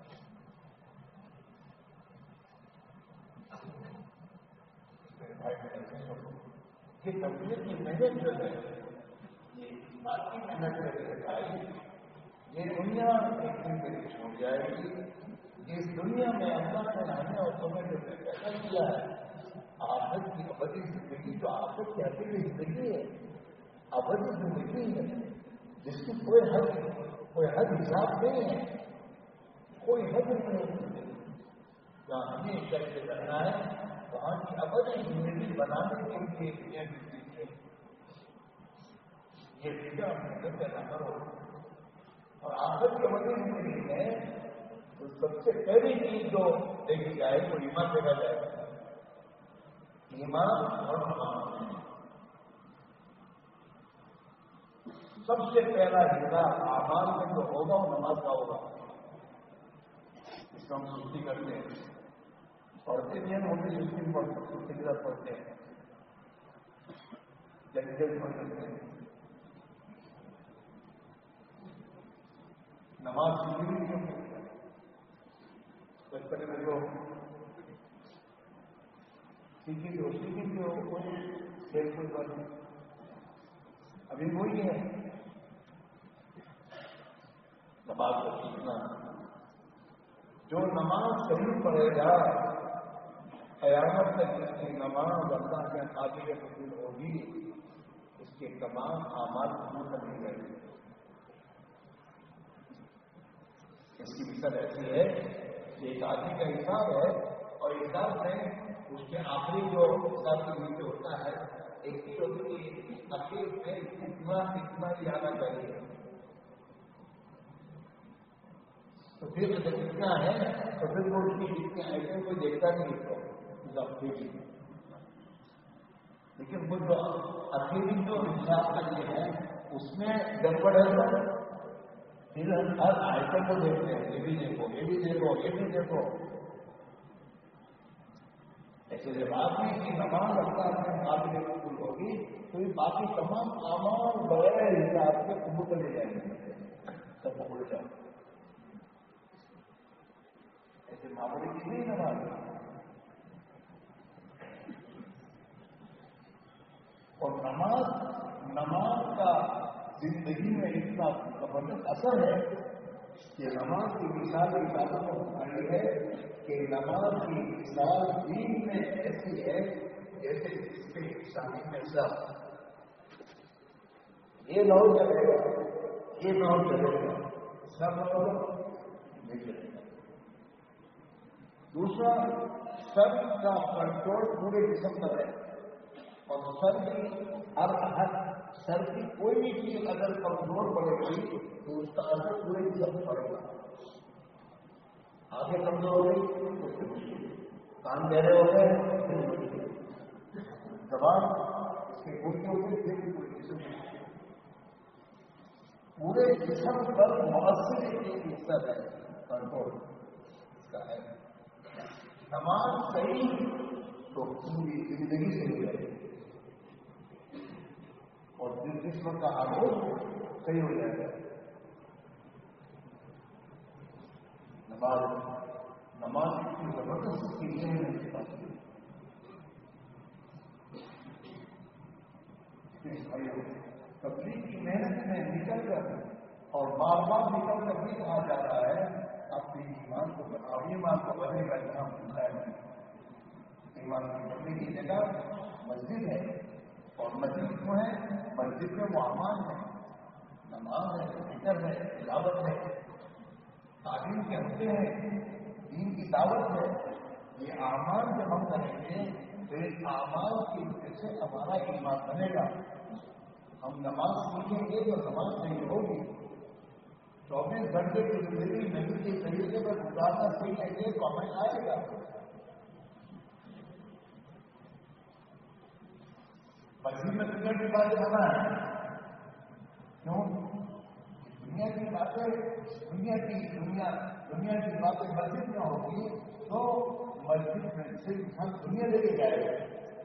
یہ تبدیلی کی محنت جو ہے یہ باقی محنت کر کے بتائی یہ دنیا ایک دن کے لیے چھوڑ جائے گی۔ اس دنیا میں اللہ نے ہمیں اور تمہیں جو پیدا کیا ہے آخرت کی ابدی زندگی جو آخرت کی حقیقی زندگی ہے، ابدی زندگی ہے جس کی کوئی حد کوئی حد حساب نہیں ہے، کوئی حد نہیں ہے، جہاں ہمیں شرط کرنا ہے وہاں کی ابدی زندگی بنانے کے لیے یہ فکر ہے، یہ فکر اپنے گھر پیدا کرو اور آخرت کی ابدی زندگی میں سب سے پہلی چیز جو دیکھی جائے وہ ایمان دیکھا جائے گا، ایمان اور نماز۔ سب سے پہلا حصہ اعمال میں جو ہوگا وہ نماز کا ہوگا، اس کو ہم سستی کرتے ہیں، پڑھتے بھی ہیں وہ بھی سستی سستی کے ساتھ پڑھتے ہیں، جلدی پڑھ سکتے ہیں۔ نماز سیکھی بھی کیوں بچپن میں جو سیکھی جو سیکھی جو کوئی کھیل کود پر ابھی وہی ہے نماز کو سیکھنا۔ جو نماز صحیح پڑھے گا قیامت تک جس کی نماز اللہ کے قابل قبول ہوگی اس کے تمام اعمال قبول کر لی جائیں گے۔ اس کی مثال ایسی ہے کہ ایک آدمی کا حساب ہے اور حساب میں اس کے آخری جو حساب کے نیچے ہوتا ہے ایک ہی ہوتی ہے اخیر میں اتنا اتنا ہی آنا چاہیے، تو پھر جب اتنا ہے تو پھر وہ اس کی جتنے ایسے کوئی دیکھتا نہیں تو لیکن وہ جو اخیری جو حساب کرتے ہیں اس میں گڑبڑ ہے، پھر ہر آئٹم کو دیکھتے ہیں، یہ بھی دیکھو یہ بھی دیکھو یہ بھی دیکھو، ایسے جب آدمی کی نماز اللہ کے قابل قبول ہوگی تو یہ باقی تمام اعمال بغیر حساب سے قبول کر لے جائیں گے، سب قبول جاؤ ایسے معمولی کی نہیں نماز۔ اور نماز نماز کا زندگی میں اتنا زبردست اثر ہے کہ نماز کی مثال عبادت کو بتائی ہے کہ نماز کی مثال دین میں ایسی ہے جیسے اس کے شادی میں سب یہ نو چلے گا یہ نو چلے گا سب نہیں چلے گا. دوسرا سر کا کنٹرول پورے جسم پر ہے اور سر کی ہر ہر سر کی کوئی بھی چیز اگر کمزور پڑے گی تو اس کا اثر پورے جسم پر پڑے گا. آگے کمزور ہو گئی، کان گہرے ہو گئے، زبان اس کے گھٹنے ہوتے پھر بھی پورے جسم پورے جسم پر مؤثر ایک حصہ ہے کنٹرول اس کا ہے. نماز صحیح تو پوری زندگی صحیح ہے اور جس جسم کا آگوش صحیح ہو جائے گا. نماز نماز کی زبردست چیزیں ہیں اس کے تبلیغ کی محنت میں نکل کر اور بار بار نکل کر بھی کہا جا رہا ہے اپنے ایمان کو بتاؤ. ایمان کو بنے کا جہاں پوچھا ہے ایمان کی بننے کی جگہ مسجد ہے اور مسجد کیوں ہے؟ مسجد میں وہ امان ہے، نماز ہے، فکر ہے، تلاوت ہے، تعلیم کے ہفتے ہیں، دین کی دعوت ہے. یہ اعمال جب ہم کریں گے تو اس اعمال کی وجہ سے ہمارا ایمان بنے گا. ہم نماز سیکھیں گے تو نماز نہیں ہوگی. چوبیس گھنٹے کی زندگی نبی کے طریقے پر گزارنا سیکھیں گے تو ہمیں آئے گا. مسجد میں دنیا کی باتیں ہونا ہے کیوں؟ دنیا کی باتیں دنیا کی دنیا دنیا کی باتیں مسجد میں ہوگی تو مسجد میں سے انسان دنیا لے کے جائے گا.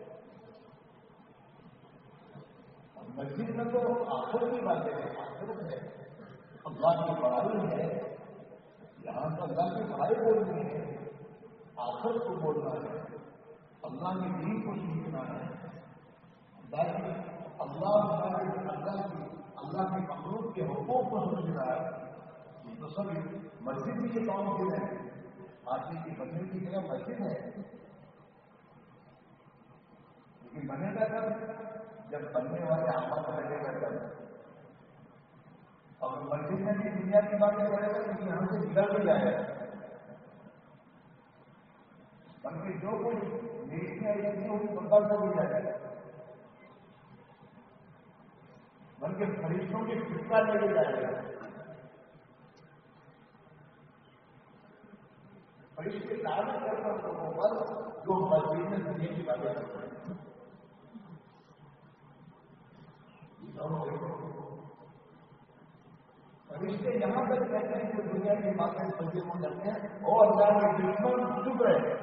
مسجد میں تو آخر کی باتیں ہیں، آخرت ہے، اللہ کی پڑھائی ہے. یہاں تو اللہ کی پڑھائی بولنی ہے، آخر کو بولنا ہے، اللہ کے دین کو سیکھنا ہے. اللہ اللہ کی اللہ کے مخلوق کے حقوق کو سمجھنا ہے. یہ تو سب مسجد کی یہ کام کے ہیں. آدمی کی مسجد کی جگہ مسجد ہے لیکن بنے گا سر جب بننے والے آپس میں لگے گا سر. اور مسجد میں بھی دنیا کی باتیں کرے گا کیونکہ یہاں سے بگڑ بھی جائے گا. بلکہ جو کچھ نیکی آئی تھی وہ بندہ سے بھی جائے گا، بلکہ فرشتوں کے فٹکا لے کے جائے گا. فرشتے تعریف کرتا لوگوں پر جو مسجد میں دنیا کی باتیں کرتے ہیں. فرشتے یہاں تک کہتے ہیں کہ دنیا کی باتیں مسجد میں کرتے ہیں اور اللہ کے دشمن چپ رہے.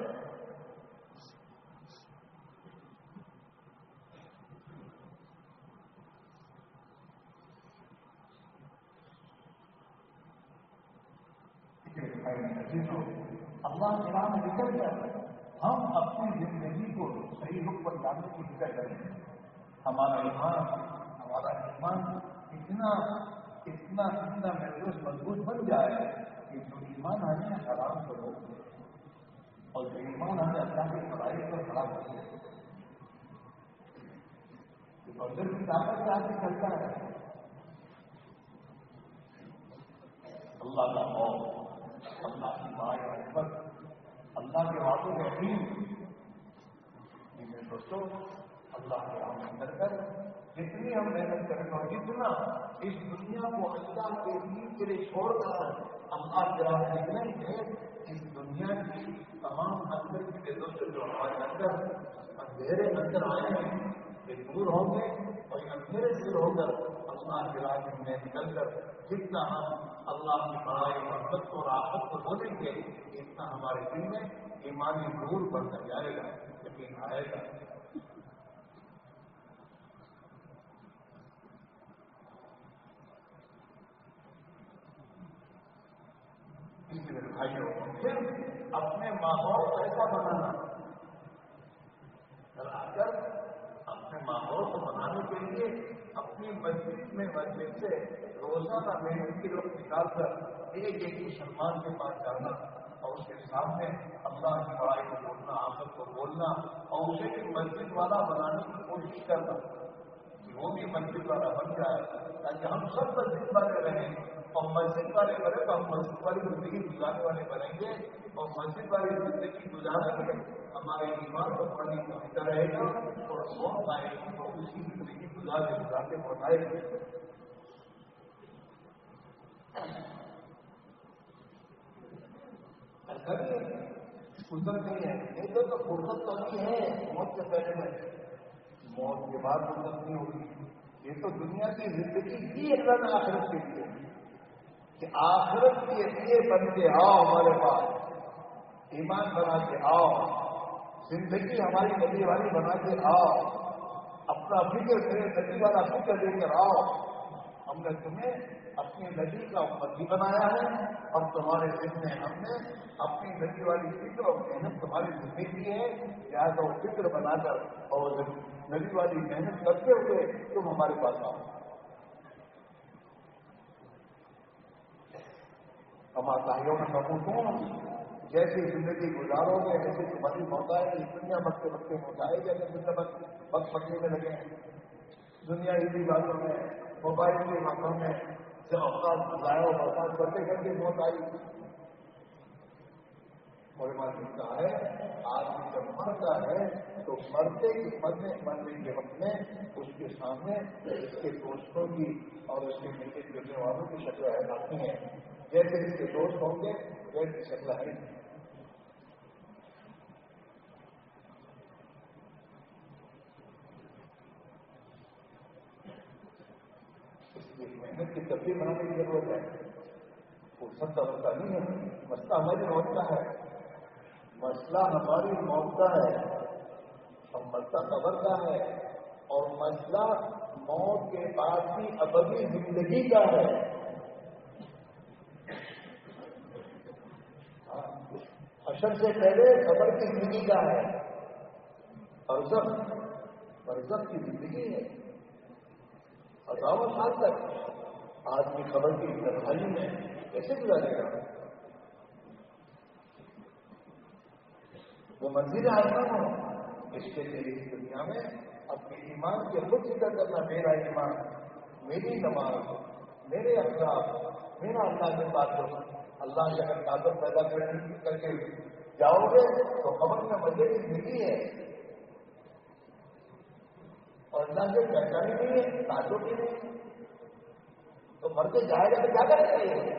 اللہ کے نام نکل کر ہم اپنی زندگی کو صحیح رخ پر لانے کی فکر کریں. ہمارا ایمان ہمارا ایمان اتنا اتنا اتنا محسوس مضبوط بن جائے کہ جو ایمان ہمیں حرام کرو اور جو ایمان ہمیں اللہ کی پڑھائی پر خراب کر دے. اندر کی طاقت سے آگے چلتا ہے اللہ کا خوف، اللہ کی محبت، اللہ کے وعدوں کے یقین. دوستوں اللہ کے رام اندر کر جتنی ہم محنت کریں اور جتنا اس دنیا کو اللہ کے دین کے لیے چھوڑ کر اللہ کے راہ نکلیں گے اس دنیا کی تمام اندر کے دوست جو ہمارے اندر اندھیرے اندر آئے ہیں یہ دور ہوں گے اور یہ اندھیرے دور ہو کر اللہ کے راہ میں نکل کر جتنا ہم اللہ کی بڑائی محبت کو راحت کو بولیں گے اتنا ہمارے دل میں ایمانی نور بڑھتا جائے گا، یقین آئے گا. بھائیوں پھر اپنے ماحول کو ایسا بنانا اگر اپنے ماحول کو بنانے کے لیے اپنی مسجد میں مسجد سے روزانہ محنت کی وقت نکال کر ایک ایک مسلمان کے پاس جانا اور اس کے سامنے اللہ کی بڑائی کو بولنا، آخر کو بولنا اور اسے بھی مسجد والا بنانے کی کوشش کرنا کہ وہ بھی مسجد والا بن جائے تاکہ ہم سب مسجد والے رہیں اور مسجد والے بنے تو ہم مسجد والی زندگی گزارنے والے بنیں گے اور مسجد والی زندگی گزارنے کے ہمارے ایمان کو پڑھنے کا رہے گا اور موت آئے گی تو اسی زندگی گزارتے گزارتے بتائے گی. فرصت نہیں ہے نہیں تو فرصت تو نہیں ہے موت سے پہلے میں موت کے بعد فرصت نہیں ہوگی. یہ تو دنیا کی زندگی کی اللہ نے آخرت کے لیے کہ آخرت کے لیے بن کے آؤ ہمارے پاس ایمان بنا کے آؤ زندگی ہماری نبی والی بنا کے آؤ اپنا فکر کرے نبی والا فکر لے کر آؤ. ہم نے تمہیں اپنی نبی کا امتی بنایا ہے اور تمہارے دل میں ہم نے اپنی نبی والی فکر اور محنت تمہاری زندگی ہے لہٰذا وہ فکر بنا کر اور نبی والی محنت کرتے ہوئے تم ہمارے پاس آؤ. ہمارا تاہیوں میں کبوت ہوں جیسی زندگی گزارو گے جیسے تمہاری موت آئے گی دنیا بچتے بچتے موت آئے گی اگر دنیا وقت پکڑنے میں لگے دنیا کی باتوں میں موبائل کی باتوں میں جب اوقات گزارو اوقات کرتے کرتے موت آئی. اور مانتا ہے آدمی جب مرتا ہے تو مرتے کی مرنے مرنے کے وقت میں اس کے سامنے اس کے دوستوں کی اور اس کے ملنے جلنے والوں کی شکل آتی ہیں جیسے اس کے دوست ہوں گے ویسے شکل ہے. محنت کی تبدیل بنانے کی ضرورت ہے. فرصت کا مسئلہ نہیں ہے مسئلہ ہماری موت کا ہے مسئلہ ہماری موت کا ہے اور مسئلہ قبر کا ہے اور مسئلہ موت کے بعد کی ابدی زندگی کا ہے. حشر سے پہلے قبر کی زندگی کا ہے برزخ برزخ کی زندگی ہے. ہزاروں سال تک آدمی قبر کی تنہائی میں کیسے گزارے گا. وہ منزل آسان ہو اس کے لیے اس دنیا میں اپنے ایمان کے خود ذکر کرنا میرا ایمان میری نماز میرے اخلاق میرا اللہ کے پاس ہو. اللہ کے اگر طاقت پیدا کر کے جاؤ گے تو قبر میں مزے کی زندگی ہے اور اللہ سے پہچانی نہیں ہے تاجوں کی نہیں تو مر کے جائے گا تو کیا کرے گا.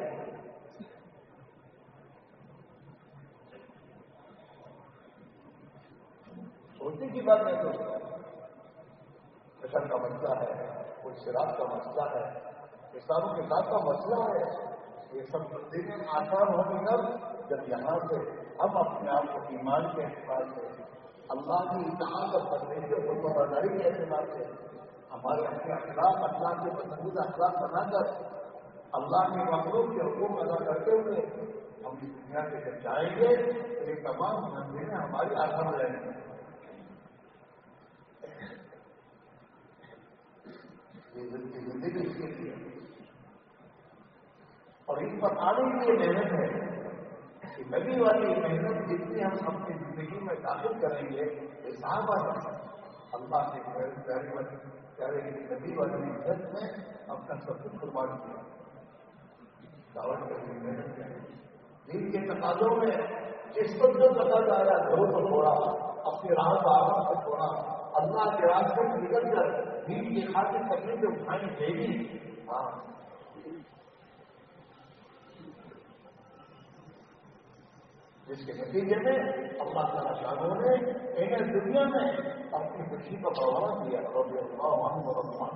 سوچنے کی بات نہیں سوچتا فشر کا مسئلہ ہے کوئی شراب کا مسئلہ ہے کسانوں کے ساتھ کا مسئلہ ہے. یہ سب زندگی آسان ہوگی تب جب یہاں سے ہم اپنے آپ کو ایمان کے اعتبار سے اللہ کی اطاعت اور بندگی سے حکمرانی کے اعتبار سے ہمارے اپنے اخلاق اللہ کے پسندیدہ اخلاق بنا کر اللہ کے مخلوق کے حقوق ادا کرتے ہوئے ہم اس دنیا سے جب جائیں گے تو یہ تمام منزلیں ہماری آسان رہیں گی. یہ زندگی اس کے لیے اور اس پر آنے کی یہ محنت ہے کہ نبی والی محنت جتنی ہم اپنی زندگی میں داخل کریں گے یہ صحابہ ہے اللہ کے پیارے نبی والی محنت میں اپنا سب کچھ قربان کیا دعوت کرنے کی محنت کریں دین کے تقاضوں میں جس کو جو تقاضا آیا گھروں کو چھوڑا اپنی راہ بابا کو چھوڑا اللہ کے راستے میں نکل کر دین کی خاطر تکلیفیں اٹھانی دے گی. ہاں جس کے نتیجے میں اللہ تعالیٰ شاہوں نے انہیں دنیا میں اپنی خوشی کا پروانہ دیا رضی اللہ عنہ ورضوان.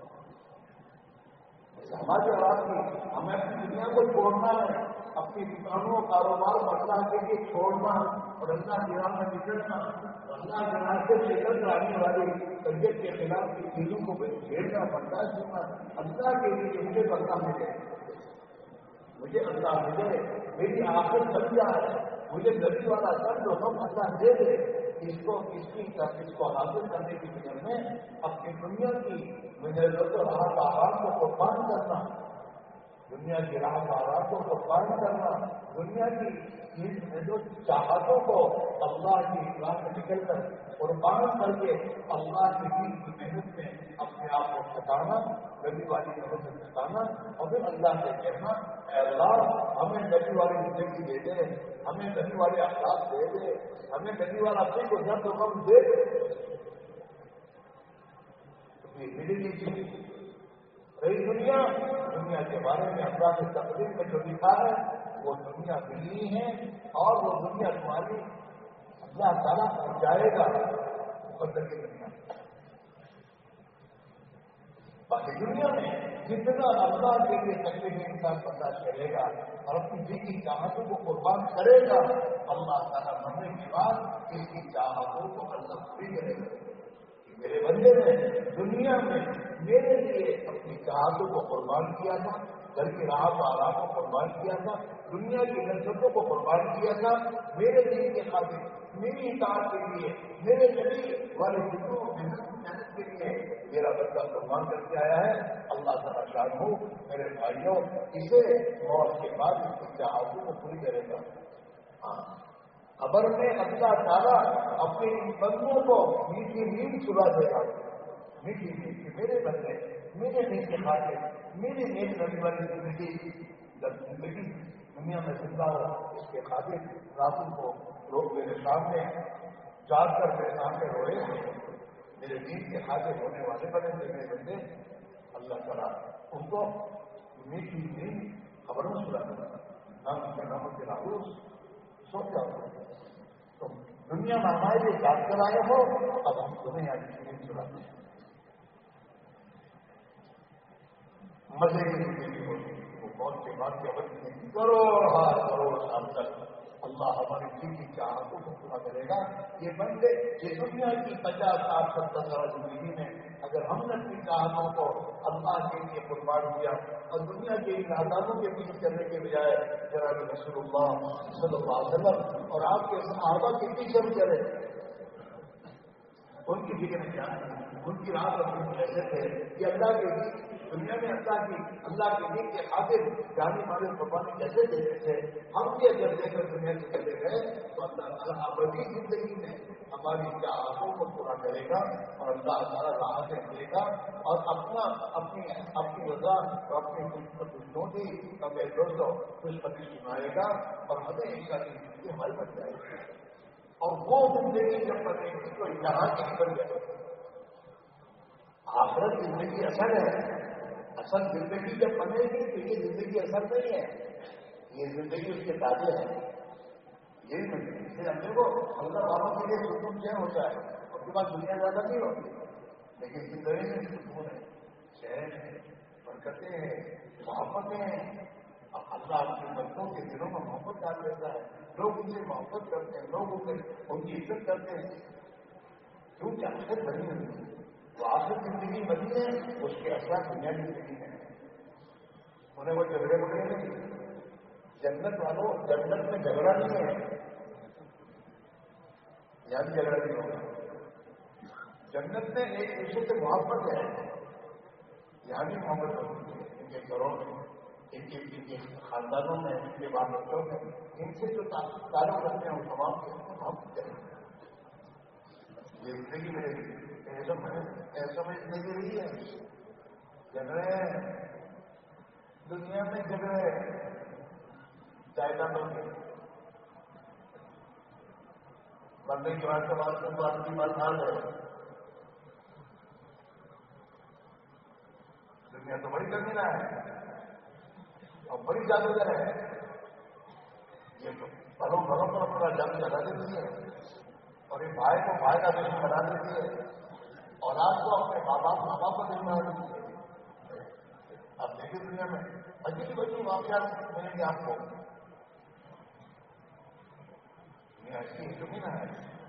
ہماری آواز کی ہمیں اپنی دنیا کو چھوڑنا ہے اپنی دکانوں کاروبار اللہ کے لیے چھوڑنا اور اللہ کے راہ میں نکلنا اللہ کے راستے سے نکل کر آنے والی طبیعت کے خلاف کی چیزوں کو گھیرنا برداشت کرنا اللہ کے لیے مجھے اللہ ملے مجھے اللہ ملے میری آخر بن جائے مجھے نبی والا سب جو ہم اللہ دے دے اس کو اس کی اس کو حاصل کرنے کی دنیا میں اپنی دنیا کی مجھے لوگوں راہ آرام کو قربان کرنا دنیا کی راہ بارات کو قربان کرنا، دنیا کی جو چاہتوں کو اللہ کی راہ میں نکل کر قربان کر کے اللہ کی دین کی محنت میں اپنے آپ کو ٹھکانا، گلی والی محنت سے ٹھکانا، اور پھر اللہ سے کہنا اے اللہ ہمیں گلی والی زندگی دے دے، ہمیں گلی والے اخلاق دے دے، ہمیں گلی والا اپنے کو درد و غم دے دے. ملی نہیں چیز رہی دنیا. دنیا کے بارے میں اللہ کے تقریر میں جو لکھا ہے وہ دنیا ملنی ہے، اور وہ دنیا تمہاری اللہ تعالیٰ پہنچائے گا مقدر کی دنیا. باقی دنیا میں جتنا اللہ کے لیے تکلیف میں انسان پتا چلے گا اور اپنی دل کی چاہتوں کو قربان کرے گا، اللہ تعالیٰ مرنے کے بعد اس کی چاہتوں کو اللہ پوری کرے گا. میرے بندے نے دنیا میں میرے لیے اپنی چاہتوں کو قربان کیا تھا، گھر کی راہ آرام کو قربان کیا تھا، دنیا کی لذتوں کو قربان کیا تھا، میرے دین کے خاطر، میری اطاعت کے لیے، میرے نبی والے دنوں محنت کے لیے میرا بندہ قربان کر کے آیا ہے. اللہ تعالیٰ شان ہو میرے بھائیوں، اسے موت کے بعد اس کی چاہتوں کو پوری کرے گا. ہاں خبر میں اللہ تعالیٰ اپنے ان بندوں کو میٹھی نیند سلا دے گا. میٹھی نیند کہ میرے بندے میرے دین کے خاطر، میری نیند نبی والی زندگی جب زندگی دنیا میں زندہ ہو اس کے خاطر راتوں کو لوگ میرے سامنے جاگ کر میرے سامنے روئے، میرے دین کے خاطر ہونے والے بنے تھے میرے بندے. اللہ تعالیٰ ان کو میٹھی نیند خبر میں سلا دے گا. نام کے نام کے راہوس سوچ جاؤ تو دنیا میں ہمارے لیے یاد کر آئے ہو، اب ہم تمہیں یاد نہیں سناتے ہیں. مزے کی زندگی ہوتی وہ موت کے بعد کے وقت میں کروڑ ہار کروڑ سال تک اللہ ہماری دل کی چاہتوں کو پورا کرے گا. یہ بندے یہ دنیا کی پچاس ساٹھ ستر سال زندگی میں اگر ہم نے اپنی چاہتوں کو اللہ کے لیے قربان کیا اور دنیا کے ان آزادوں کے پیچھے چلنے کے بجائے جناب رسول اللہ صلی اللہ علیہ وسلم اور آپ کے صحابہ کے پیچھے بھی چلے، ان کی فکر میں کیا ہے، ان کی راہ پر ایسے تھے کہ اللہ کے دنیا میں اللہ کی اللہ کے دین کے خاطر جانے والے قربانی کیسے دیتے تھے. ہم بھی اگر دے کر دنیا سے چلے گئے تو اللہ تعالیٰ ابدی زندگی میں ہماری چاہتوں کو پورا کرے گا اور اللہ تعالیٰ راہ سے ملے گا اور اپنا اپنی اپنی رضا اور اپنی خوشیوں کی اپنے دوستوں خوش پتی سنائے گا اور ہمیں ان کا زندگی ہماری بن جائے گی. اور وہ زندگی جب بنے گی تو یہاں کی بن جائے گی. آخرت زندگی اصل ہے، اصل زندگی جب بنے گی تو یہ زندگی اصل نہیں ہے، یہ زندگی اس کے تابع ہے. یہی نہیں اس سے ہم کو اللہ والوں کے لیے سکون چین ہوتا ہے، اس کے بعد دنیا زیادہ نہیں ہوتی، لیکن زندگی میں سکون ہے، چین ہے، برکتیں ہیں، محبتیں ہیں. اللہ اپنے بچوں کے دلوں میں محبت ڈال دیتا ہے، لوگ ان سے محبت کرتے ہیں، لوگ ان کی عزت کرتے ہیں کیونکہ آخر بنی ہوئی ہے. تو آخر زندگی بنی ہے اس کے اثرات دنیا کی زندگی میں انہیں وہ جھگڑے بگڑے نہیں. جنت والوں جنت میں جھگڑا نہیں ہے، یہاں بھی جھگڑا نہیں ہوگا. جنت میں ایک دوسرے سے محبت ہے، یہاں بھی محبت ہوتی ہے. ان کے گھروں میں، ان کے خاندانوں میں، ان کے بال بچوں میں، ان سے جو تعلق رکھتے ہیں وہ تمام کے محبت کرتے ہیں. یہ زندگی میں ایسا میں زندگی رہی ہے. جھگڑے دنیا میں جھگڑے جائیدادوں کے مرنے کے بعد کے بعد بات کی بات حال ہے. دنیا تو بڑی کرنی رہا ہے اور بڑی جادوگر ہے. یہ تو بھلوں بھلوں پر اپنا جنگ لگا دیتی ہے اور یہ بھائی کو بھائی کا دشمن بنا دیتی ہے، اولاد کو اپنے ماں باپ ماں باپ کا دشمن بنا دیتی ہے. آپ دیکھیں دنیا میں عجیب عجیب واقعات ملیں گے آپ کو. ایسی زمین ہے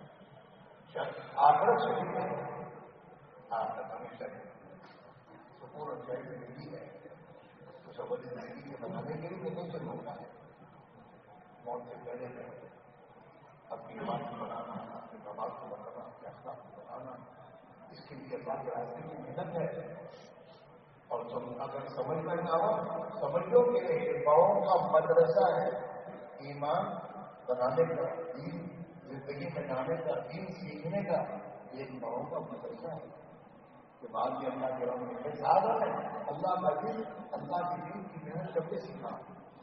آخرت شریف ہے، آخرت ہمیشہ سکون اچھائی زندگی ہے. تو سب زندگی کے بنانے کے لیے نہیں ہوتا ہے. موت سے پہلے میں اپنی ماں کو بنانا، اپنے بابا کو بنانا، اپنے اخلاق کو بنانا، اس کے لیے اللہ کے راستے کی محنت ہے. اور اگر سمجھنا چاہو سمجھو کہ بڑوں کا مدرسہ ہے ایمان بنانے کا، دین زندگی میں لانے کا، دین سیکھنے کا ایک بڑوں کا مدرسہ ہے کہ بعد میں اللہ کے رحم میں زیادہ ہے اللہ کا دین، اللہ کے دین کی محنت کر کے سیکھا.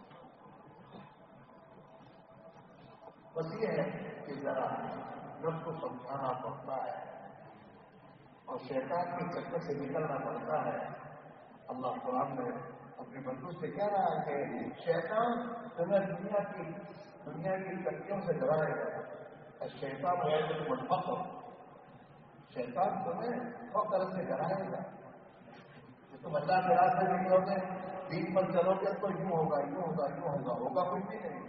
بس یہ ہے کہ ذرا رب کو سمجھانا پڑتا ہے اور شیطان کے چکر سے نکلنا پڑتا ہے. اللہ قرآن میں اپنے بندوں سے کہہ رہا ہے کہ شیطان تمہیں دنیا کی دنیا کی ترقیوں سے ڈرائے گا. شیطان ہے تو تم منفق ہو، شیطان تمہیں فخر سے ڈرائے گا. تم اللہ کے راستے میں نکلو گے، دین پر چلو گے تو یوں ہوگا یوں ہوگا یوں ہوگا ہوگا کچھ بھی نہیں.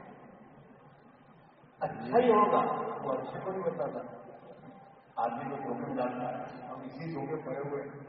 اچھا ہی ہوگا، وہ اچھے کو نہیں بتاتا. آدمی کو دھوکے جاتا ہے، ہم اسی دھوکے پڑے ہوئے ہیں.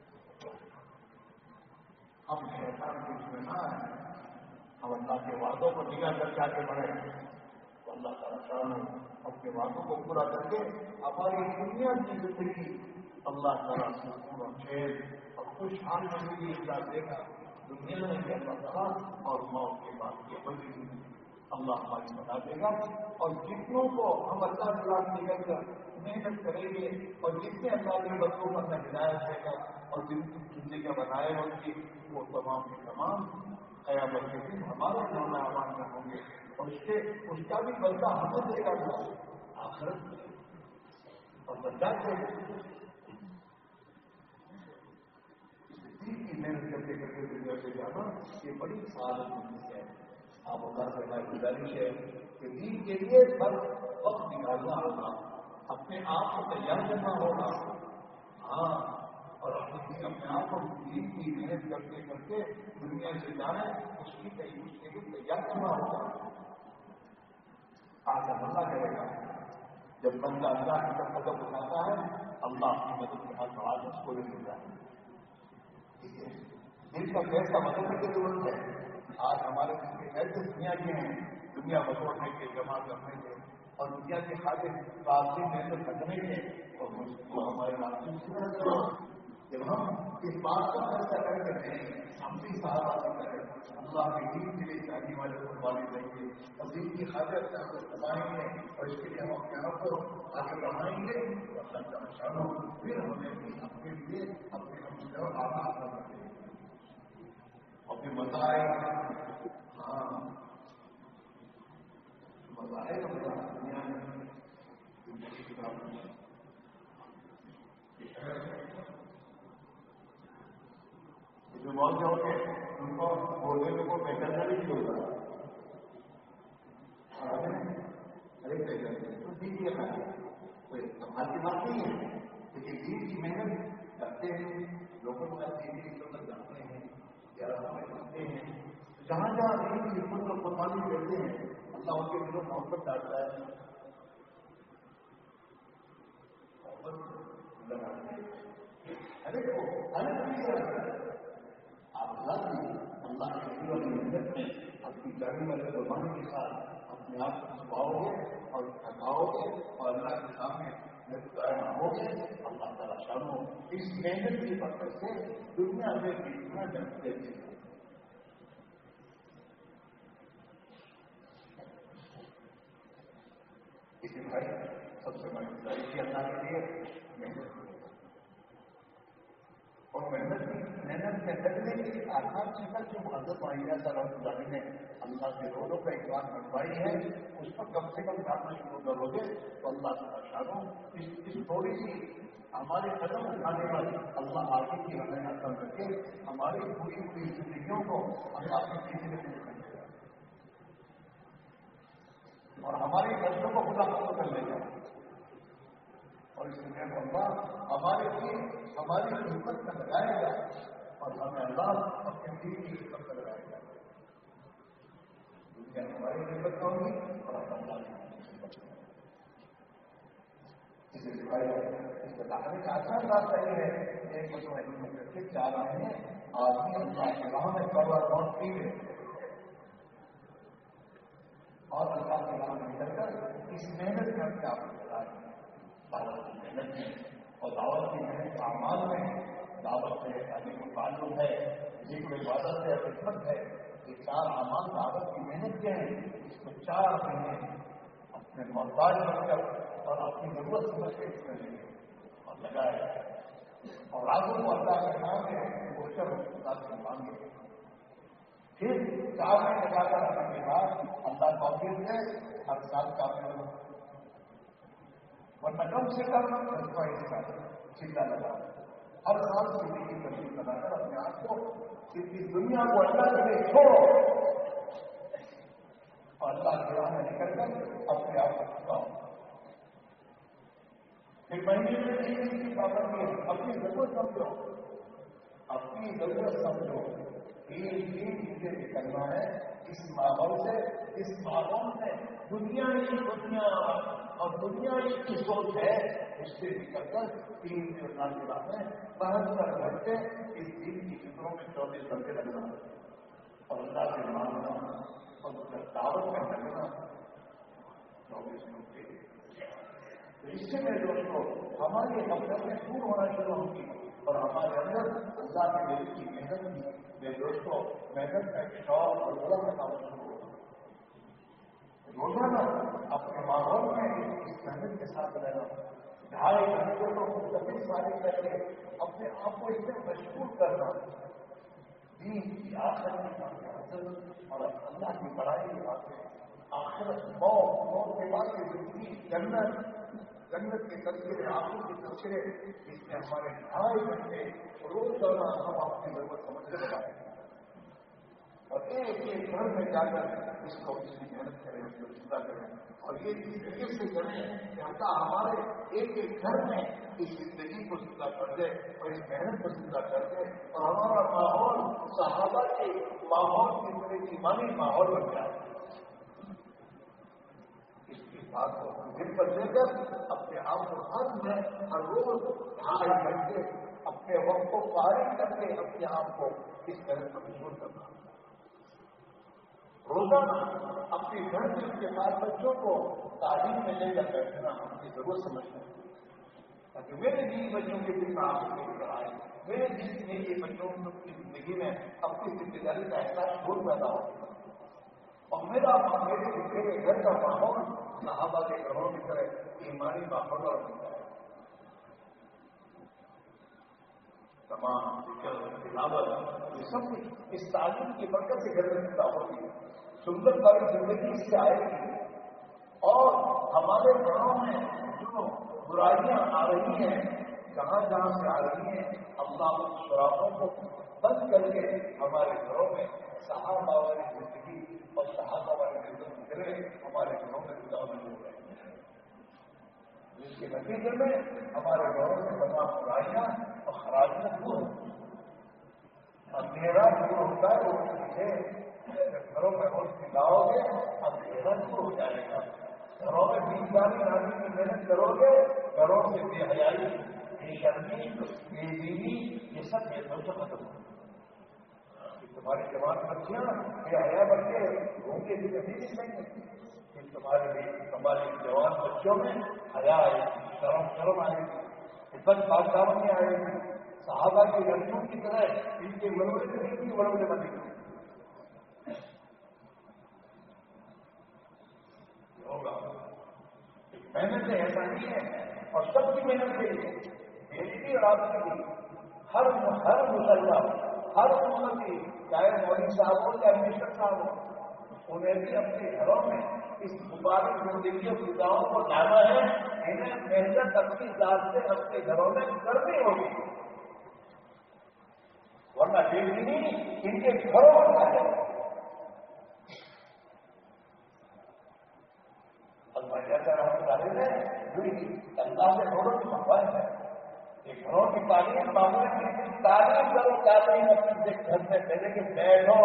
ہم شیطان کے میں نہ آئے، ہم اللہ کے وعدوں کو نگاہ کر کے آگے بڑھے تو اللہ تعالیٰ تعالیٰ اپنے وعدوں کو پورا کر کے ہماری دنیا کی زندگی اللہ تعالیٰ سے پورا چین اور خوشحال زندگی اختیار دے گا. دنیا میں بھی اللہ تعالیٰ اور موت کے بعد کی بڑی زندگی اللہ ہماری بنا دے گا. اور جتنوں کو ہم اللہ کے رات نکل کر محنت کریں گے اور جتنے اللہ کے بندوں پر ہدایت دے گا اور جن کی زندگیاں بنائے ہوں گی وہ تمام کے تمام قیامت کے دن ہمارا نامہ اعمال میں ہوں گے. اور اس کے اس کا بھی بدلہ ہمیں دے گا آخرت اور بدلا دے گا. دین کی محنت کرتے کرتے دنیا سے جانا یہ بڑی سعادت ہے. آپ اللہ سے ہماری گزارش ہے کہ دین کے لیے ہر وقت نکالنا ہوگا، اپنے آپ کو تیار کرنا ہوگا. ہاں، اور اپنے اپنے آپ کو دین کی محنت کرتے کرتے دنیا سے جائیں، اس کی کہیں اس کے لیے تیار کرنا ہوگا. آج اللہ کرے گا جب بندہ اللہ کی طرف قدم اٹھاتا ہے اللہ کی مدد کے ہاتھ آواز اس کو لے لیتا ہے. ٹھیک ہے، دل کا کیسا بدلنے کی ضرورت ہے. آج ہمارے ایسے دنیا کے ہیں، دنیا بٹورنے کے، جمع کرنے کے اور دنیا کے خاطر کافی محنت کرنے کے اور ہمارے نام جب ہم اس بات کا فیصلہ کر کے رہیں ہم بھی صحابہ کریں اللہ کے دین کے لیے چاہنے والے قربانی دیں گے اور دین کی خاطر سے ہم کمائیں گے اور اس کے لیے ہم اپنے آپ کو آگے بڑھائیں گے تو اللہ کا نشانہ پھر ہمیں بھی اپنے لیے اپنے ہم آگاہ آگاہ کریں گے اور پھر مزہ آئے گا. ہاں مزہ آئے گا دنیا میں جو بہت جو ہوتے ان کو بولنے کو پہچاننا نہیں ہوگا. ارے پہچان تو ٹھیک ہے نا، کوئی کمال کی بات نہیں ہے، لیکن دین کی محنت کرتے ہیں لوگوں کو دین کی خدمت کرتے ہیں یا کرتے ہیں جہاں جہاں دین کی خدمت اور قربانی دیتے ہیں اللہ ان کے دلوں محبت ڈالتا ہے. ارے آپ اللہ اللہ کے دل والی محنت میں اپنی گاڑی والے قربانی کے ساتھ اپنے آپ کو چھپاؤ گے اور تھکاؤ گے اور اللہ کے سامنے ہو گے. اللہ تعالیٰ شامو اس محنت کی برکت سے دنیا میں کتنا جنم دیتے ہیں. لیکن بھائی سب سے بڑی گزارش کی اللہ کے لیے محنت اور محنت کی محنت میں کرنے کی آسان شکل جو حضرت معاہدہ صاحب گزاری نے اللہ کے روزوں کا ایک بات بنوائی ہے اس پر کم سے کم جاننا شروع کرو گے تو اللہ تعالیٰ شانوں اس اس تھوڑی سی ہمارے قدم اٹھانے پر اللہ آگے کی رہنا کر کے ہماری پوری پوری زندگیوں کو اللہ اپنے سیکھنے میں کر دے گا اور ہماری نسلوں کو خدا ختم کر لے گا. اور اس دنیا کو اللہ ہمارے دین ہماری خدمت میں لگائے گا اور ہمیں اللہ اپنے دین کی خدمت میں لگائے گا. دنیا ہماری خدمت میں ہوگی اور ہم اللہ کی خدمت میں. اسے اس بتانے کا آسان راستہ یہ ہے ایک مسئلہ کر کے چار مہینے آدمی اللہ کے راہ میں کڑوا بہت پی ہے اور اللہ کے راہ میں نکل کر اس محنت میں اپنے آپ کو بتائیں دعوت کی محنت میں اور دعوت کی محنت اعمال میں دعوت ہے، تعلیم و تعلم ہے، ذکر عبادت ہے، خدمت ہے. یہ چار اعمال دعوت کی محنت کے ہیں. اس کو چار مہینے اپنے محتاج بن کر اور اپنی ضرورت سمجھ کے اس میں لگے اور لگائے اور راتوں کو اللہ کے نام ہے وہ سب اللہ سے مانگے. پھر چار مہینے لگا کر آنے کے بعد اللہ توفیق دے ہر سال کا ورنہ کم سے کم حصہ چیزا لگا ہر سال کسی کی ترجیح بنا کر اپنے آپ کو کسی دنیا کو اللہ کے لیے چھوڑو اور اللہ کے راہ میں نکل کر اپنے آپ کو چھپاؤ. پھر مہینے میں تین دن کی پابندی ہے. اپنی ضرورت سمجھو اپنی ضرورت سمجھو تین دن مجھے نکلنا ہے اس ماحول سے. اس ماحول میں دنیا کی دنیا اور دنیا کی سوچ ہے اس سے نکل کر تین دن اللہ کے راہ میں بہتر گھنٹے اس دن کی فکروں میں چوبیس گھنٹے لگنا اور اللہ سے مانگنا اور دعوت میں لگنا چوبیس گھنٹے. تو اس سے میرے دوستوں ہماری غفلتیں دور ہونا شروع ہوگی اور ہمارے اندر اللہ کے دل کی محنت کی میرے دوستوں محنت کا شوق اور بڑا کا کام شروع ہوگا. روزانہ اپنے ماحول میں اس محنت کے ساتھ رہنا ڈھائی گھنٹے کو مستقل ساری کر کے اپنے آپ کو اس سے مشغول کرنا دین کی آخرت کی باتیں اور اللہ کی بڑائی کی باتیں آخرت موت موت کے بعد کی زندگی جنت جنت کے تذکرے آنکھوں کے تذکرے اس میں ہمارے ڈھائی گھنٹے روزانہ ہم اپنی ضرورت سمجھ کر لگائیں اور ایک ایک گھر میں جا کر اس کو اس کی محنت کریں اس کو چنتا کریں اور یہ اس طریقے سے کریں کہ ہم ہمارے ایک ایک گھر میں اس زندگی کو زندہ کر دے اور اس محنت کو زندہ کر دے اور ہمارا ماحول صحابہ کے ماحول کی طرح ایمانی ماحول بن جائے. اس کی بات کو دل پر لے کر اپنے آپ کو ہر میں ہر روز ڈھائی گھنٹے اپنے وقت کو فارغ کر کے اپنے آپ کو اس طرح سے مشغول کرنا. روزانہ اپنے گھر میں اس کے بعد بچوں کو تعلیم میں لے کر بیٹھنا اپنی ضرورت سمجھنا تاکہ میرے بیوی بچوں کے دل میں آپ کو لے کر آئے میرے جتنے کے بچوں کی زندگی میں اپنی ذمہ داری کا احساس خود پیدا ہو اور میرا میرے میرے گھر کا ماحول صحابہ کے گھروں کی طرح ایمانی ماحول اور بنتا ہے. تمام فکر تلاوت یہ سب کچھ اس تعلیم کی برکت سے گھر میں پیدا ہوتی ہے. سندر والی زندگی اس سے آئے گی اور ہمارے گھروں میں جو برائیاں آ رہی ہیں جہاں جہاں سے آ رہی ہیں اللہ ان شرافوں کو بند کر کے ہمارے گھروں میں صحابہ والی زندگی اور صحابہ والی زندگی کرے ہمارے گھروں میں خدا میں ہو رہے ہیں جس کے نتیجے میں ہمارے گھروں میں تمام برائیاں اور خرابیاں دور ہوتی ہیں. اندھیرا دور ہوتا ہے وہ پیچھے گھروں میں روشنی لاؤ گے اب اندھیرا دور ہو جائے گا. گھروں میں بیماری لانے کی محنت کرو گے گھروں سے بے حیائی بے شرمی بے دینی یہ سب یہ سب ختم ہو. تمہاری جوان بچیاں بے حیا بچے گھوم کے بھی کبھی نہیں لیں گے. تمہارے تمہارے جوان بچوں میں حیا آئے گی شرم شرم آئے گی عزت بادشاہ میں آئے گی. صحابہ کی لڑکیوں کی طرح ان کے ولولے سے نہیں کی ولولے بنے گی ہوگا. محنت سے ایسا نہیں ہے اور سب کی محنت کے لیے دیکھتی اور آپ کی ہر ہر مسلمان ہر امتی چاہے مولوی صاحب ہو یا منسٹر صاحب ہو انہیں بھی اپنے گھروں میں اس مبارک زندگی اور خداؤں کو لانا ہے. انہیں محنت اپنی ذات سے اپنے گھروں میں کرنی ہوگی ورنہ دیکھنی ان کے گھروں میں آ جائے. اللہ سے گھروں کی بھگوان ہے یہ گھروں کی تعلیم معمولی کی تعلیم کرو تعلیم اپنے گھر میں پہلے کے بیٹھو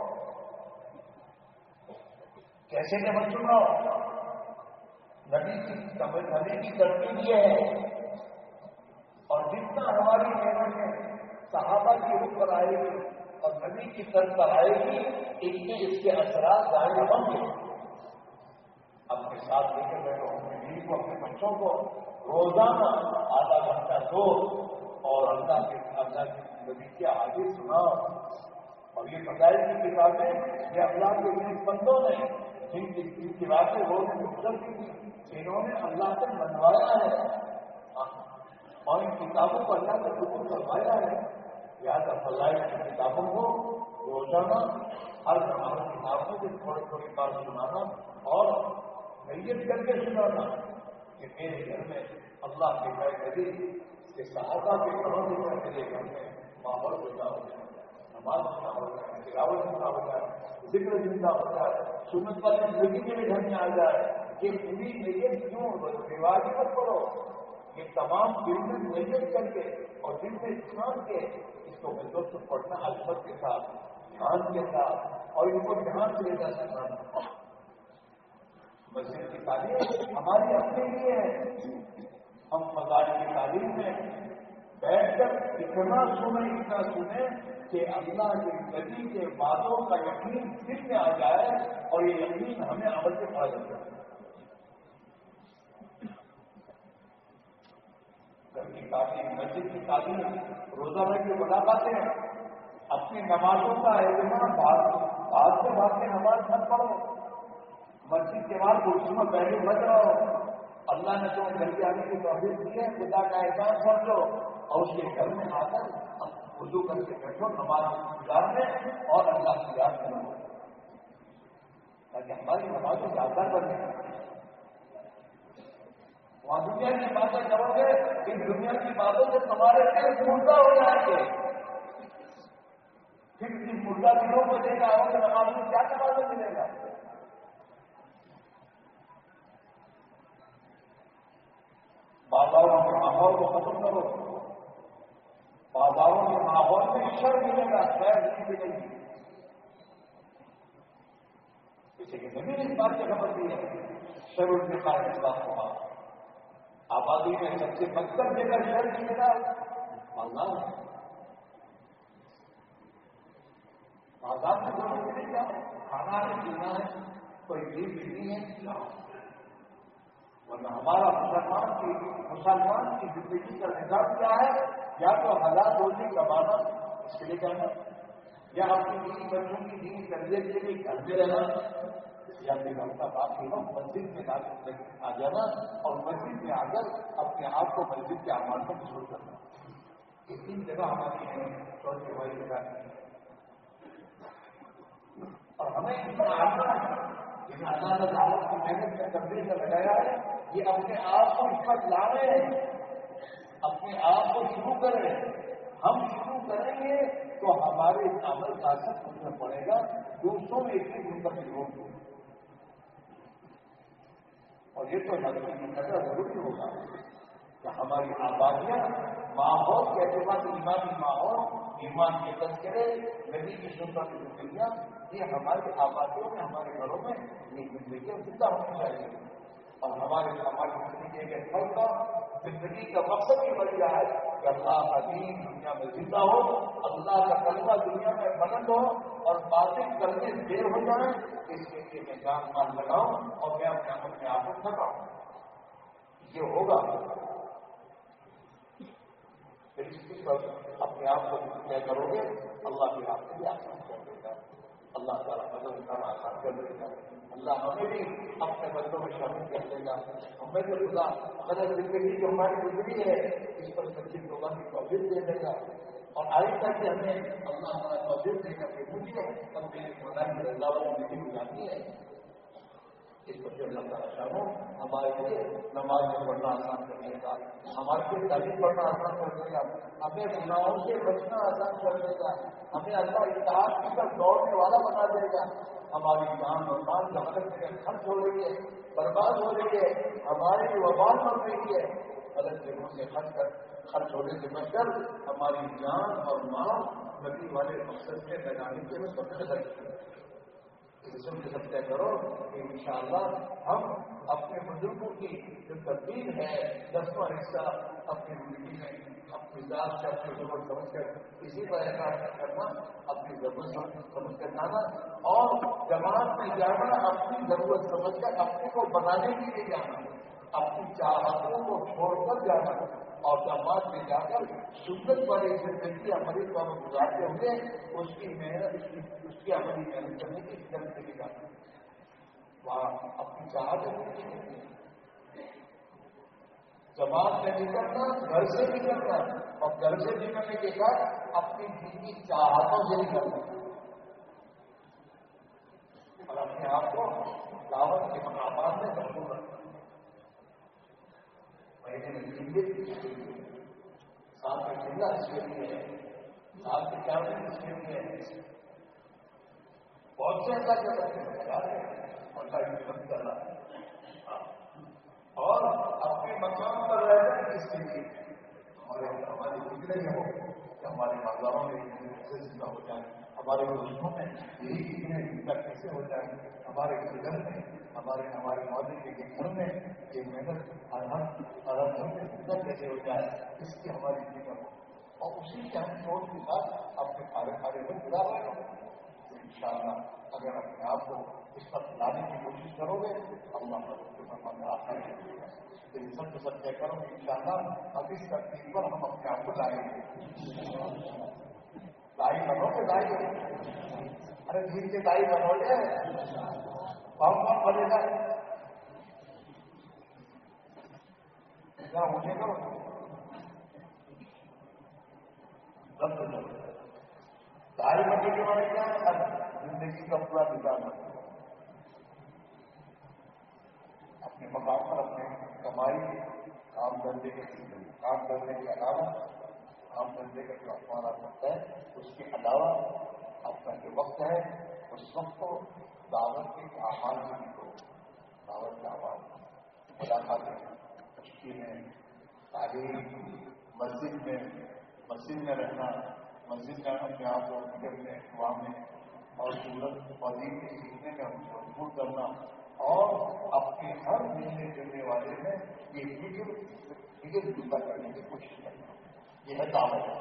کیسے کہ بچوں کا نبی کی نبی کی ترتیب یہ ہے اور جتنا ہماری محنتیں صحابہ کی روح پر آئے گی اور نبی کی طرف پر آئے گی اتنے اس کے اثرات ظاہر ہوں گے. اپنے ساتھ لے کے بیٹھو اپنے بیوی کو اپنے بچوں کو روزانہ آدھا گھنٹہ دو اور اللہ کے اللہ کی زندگی کے آگے سناؤ. اور یہ فضائل کی کتابیں یہ اللہ کے ان بندوں نے جن کی جن کی باتیں وہ نے مقرر کی تھی انہوں نے اللہ سے منوایا ہے اور ان کتابوں کو اللہ سے حکم کروایا ہے. لہٰذا فضائل کی کتابوں کو روزانہ ہر زمانہ کتابوں سے تھوڑی تھوڑی بات سنانا اور نیت کر کے سنانا کہ میرے گھر میں اللہ کے گھر کبھی کہ صحابہ کے گھروں سے میرے گھر میں ماحول پیدا ہو جائے, نماز پیدا ہو جائے, تلاوت پیدا ہو جائے, ذکر زندہ ہو جائے, سنت والی زندگی میرے گھر میں آ جائے. یہ پوری نیت کیوں رواج مت کرو, یہ تمام دل میں نیت کر کے اور دل میں چھان کے اس کو ملوں سے پڑھنا عظمت کے ساتھ دھیان کے ساتھ اور ان کو دھیان سے لے جا سکتا. مسجد کی تعلیم ہماری اپنے لیے ہے. ہم فضائل کی تعلیم میں بیٹھ کر اتنا سنیں اتنا سنیں کہ اللہ کے نبی کے باتوں کا یقین دل میں آ جائے اور یہ یقین ہمیں عمل سے پڑا جاتا ہے. گھر کی تعلیم, مسجد کی تعلیم, روزانہ کی ملاقاتیں, اپنی نمازوں کا اہتمام, بات سے بات میں نماز مت پڑھو, مسجد کے بعد کرسی میں پہلے مت رہو. اللہ نے تمہیں گھر کے آنے کی توفیق دی ہے, خدا کا احسان سمجھو اور اس کے گھر میں آ کر وضو کر کے بیٹھو نماز گزارنے اور اللہ کی یاد کرو تاکہ ہماری نمازیں یادگار بنے. وہاں دنیا کی باتیں کرو گے, ان دنیا کی باتوں سے تمہارے دل مردہ ہو جائیں گے. پھر کسی مردہ دلوں کو دیکھا ہوگا نماز میں کیا نمازیں ملے گا. بازاروں کے ماحول کو ختم کرو, بازاروں کے ماحول میں شر ملے گا, خیر نہیں ملے گی. جیسے کہ زمین اس بات کی خبر دی ہے شر الفقار اس بات کو آبادی میں سب سے بدتر جگہ شہر کی جگہ بازار ہے. بازار سے دونوں کے لیے کیا کھانا ہے, پینا ہے, کوئی بھی بجلی ہے, ورنہ ہمارا مسلمان کی مسلمان کی زندگی کا نظام کیا ہے؟ یا تو حلال روزی کمانا اس کے لیے جانا, یا اپنی بیوی بچوں کی دینی تربیت کے لیے گھر میں رہنا, یا پھر ہم کا بات کی ہو مسجد میں آ جانا اور مسجد میں آ کر اپنے آپ کو مسجد کے اعمال پر مشغول کرنا. یہ تین جگہ ہماری ہیں چوتھی والی جگہ, اور ہمیں اتنا آنا ہے جن اللہ نے دعوت کی محنت میں تبدیل کر لگایا ہے, یہ اپنے آپ کو اس پر لا رہے ہیں, اپنے آپ کو شروع کر رہے ہیں. ہم شروع کریں گے تو ہمارے عمل کا اثر اس میں پڑے گا, دوسروں میں اس کی منتقل ہوگی. اور یہ تو نظر ضروری ہوگا کہ ہماری آبادیاں ماحول کے اعتبار سے ایمانی ماحول, ایمان کے تذکرے, نبی کی سنت کی زندگیاں, یہ ہماری آبادیوں میں ہمارے گھروں میں یہ زندگیاں زندہ ہونی چاہیے. اور ہمارے ہماری زندگی کے پھل کا زندگی کا مقصد یہ بن گیا ہے کہ اللہ کا دین دنیا میں زندہ ہو, اللہ کا کلمہ دنیا میں بلند ہو اور باطل کرنے دیر ہو جائے. اس کے لیے میں جان مال لگاؤں اور میں اپنے اپنے آپ کو تھکاؤں. یہ ہوگا اپنے آپ کو کیا کرو گے, اللہ کے ہاتھ سے بھی آسان کر دے گا, اللہ تعالیٰ مدد کرنا آسان کر دے گا. اللہ ہمیں بھی اپنے بندوں میں شامل کر دے گا. ہمیں تو خدا غلط زندگی جو ہماری گزری ہے اس پر سچی توبہ کی توفیق دے دے گا. اور آئندہ سے ہمیں اللہ ہمارا توفیق دے گا کہ مجھے اپنے خدا کی رضا والی زندگی گزارنی ہے. اس پر جو اللہ تعالیٰ شامل ہمارے لیے نماز میں پڑھنا آسان کر دے گا, ہمارے لیے تعلیم پڑھنا آسان کر دے گا, ہمیں گناہوں سے بچنا آسان کر دے گا, ہمیں اللہ اتحاد کی طرف دوڑنے والا بنا دے گا. ہماری جان اور مال کا غلط جگہ خرچ ہو رہی ہے, برباد ہو رہی ہے, ہماری وبال بڑھ رہی ہے. غلط جگہوں سے خرچ کر خرچ ہونے سے بچ کر ہماری جان اور مال نبی والے مقصد میں لگانے کے لیے سب سے لگے. قسم کے سب طے کرو کہ انشاءاللہ ہم اپنے بزرگوں کی جو تبدیل ہے دسواں حصہ اپنی زندگی میں اپنی ذات سے اپنی ضرورت سمجھ کر اسی پر احساس کرنا, اپنی ضرورت سمجھ کر جانا اور جماعت میں جانا اپنی ضرورت سمجھ کر اپنے کو بنانے کے لیے جانا, اپنی چاہتوں کو چھوڑ کر جانا, اور جماعت میں جا کر سنت والی زندگی عملی کا گزارتے ہوئے اس کی محنت اس کی عملی محنت کرنے کی جلد سے جاتا وہاں اپنی چاہت جماعت میں نکلنا گھر سے نکلنا اور گھر سے نکلنے کے بعد اپنی دل کی چاہتوں سے نکلنا اور اپنے آپ کو دعوت کے مقامات میں مشہور رکھنا مہینے میں تین سال کا چلہ اس کے لیے ہے سال کے چار دن اس کے لیے ہے بہت سے ایسا کر سکتے ہیں اور ٹائم کرنا اور اپنے مقام پر رہنا اس کے لیے ہمارے ہماری فکریں ہو کہ ہمارے بازاروں میں کیسے زندہ ہو جائیں ہمارے دوستوں میں یہی فکریں زندہ کیسے ہو جائیں ہمارے گھر میں ہمارے ہمارے مودی کے گھر میں یہ محنت ہر گھر میں زندہ کیسے ہو جائے اس کی ہماری فکر ہو اور اسی کے ہم سوچ کے ساتھ اپنے کھارے کھارے میں جڑا رہے ہو ان شاء اللہ اگر اپنے آپ کو اس پر لانے کی کوشش کرو گے اللہ پر آسان لیکن سب سے سب طے کرو گے ان شاء اللہ اب اس ترتیب پر ہم اپنے آپ کو لائیں گے دائی بنو گے دائی ارے دین کے دائی بنو گے کون کون بنے گا مجھے کرو دائی بنے کے بارے کیا زندگی کا پورا نظام اپنے مقام پر اپنے کمائی کام دھندے کے کام کرنے کے علاوہ کام دھندے کا جو ہمارا وقت ہے اس کے علاوہ اپنا جو وقت ہے اس وقت کو دعوت کے اعمال سے بھی کرو دعوت کے اعمال ملاقاتیں تشکیلیں تعلیم مسجد میں مسجد میں رہنا مسجد میں اپنے آپ کو فکر میں دعا میں اور سورت اور دین کے سیکھنے میں مجبور کرنا اور اپنے ہر ملنے جلنے والے میں یہ فکر فکر جدا کرنے کی کوشش کرنا یہ ہے دعوت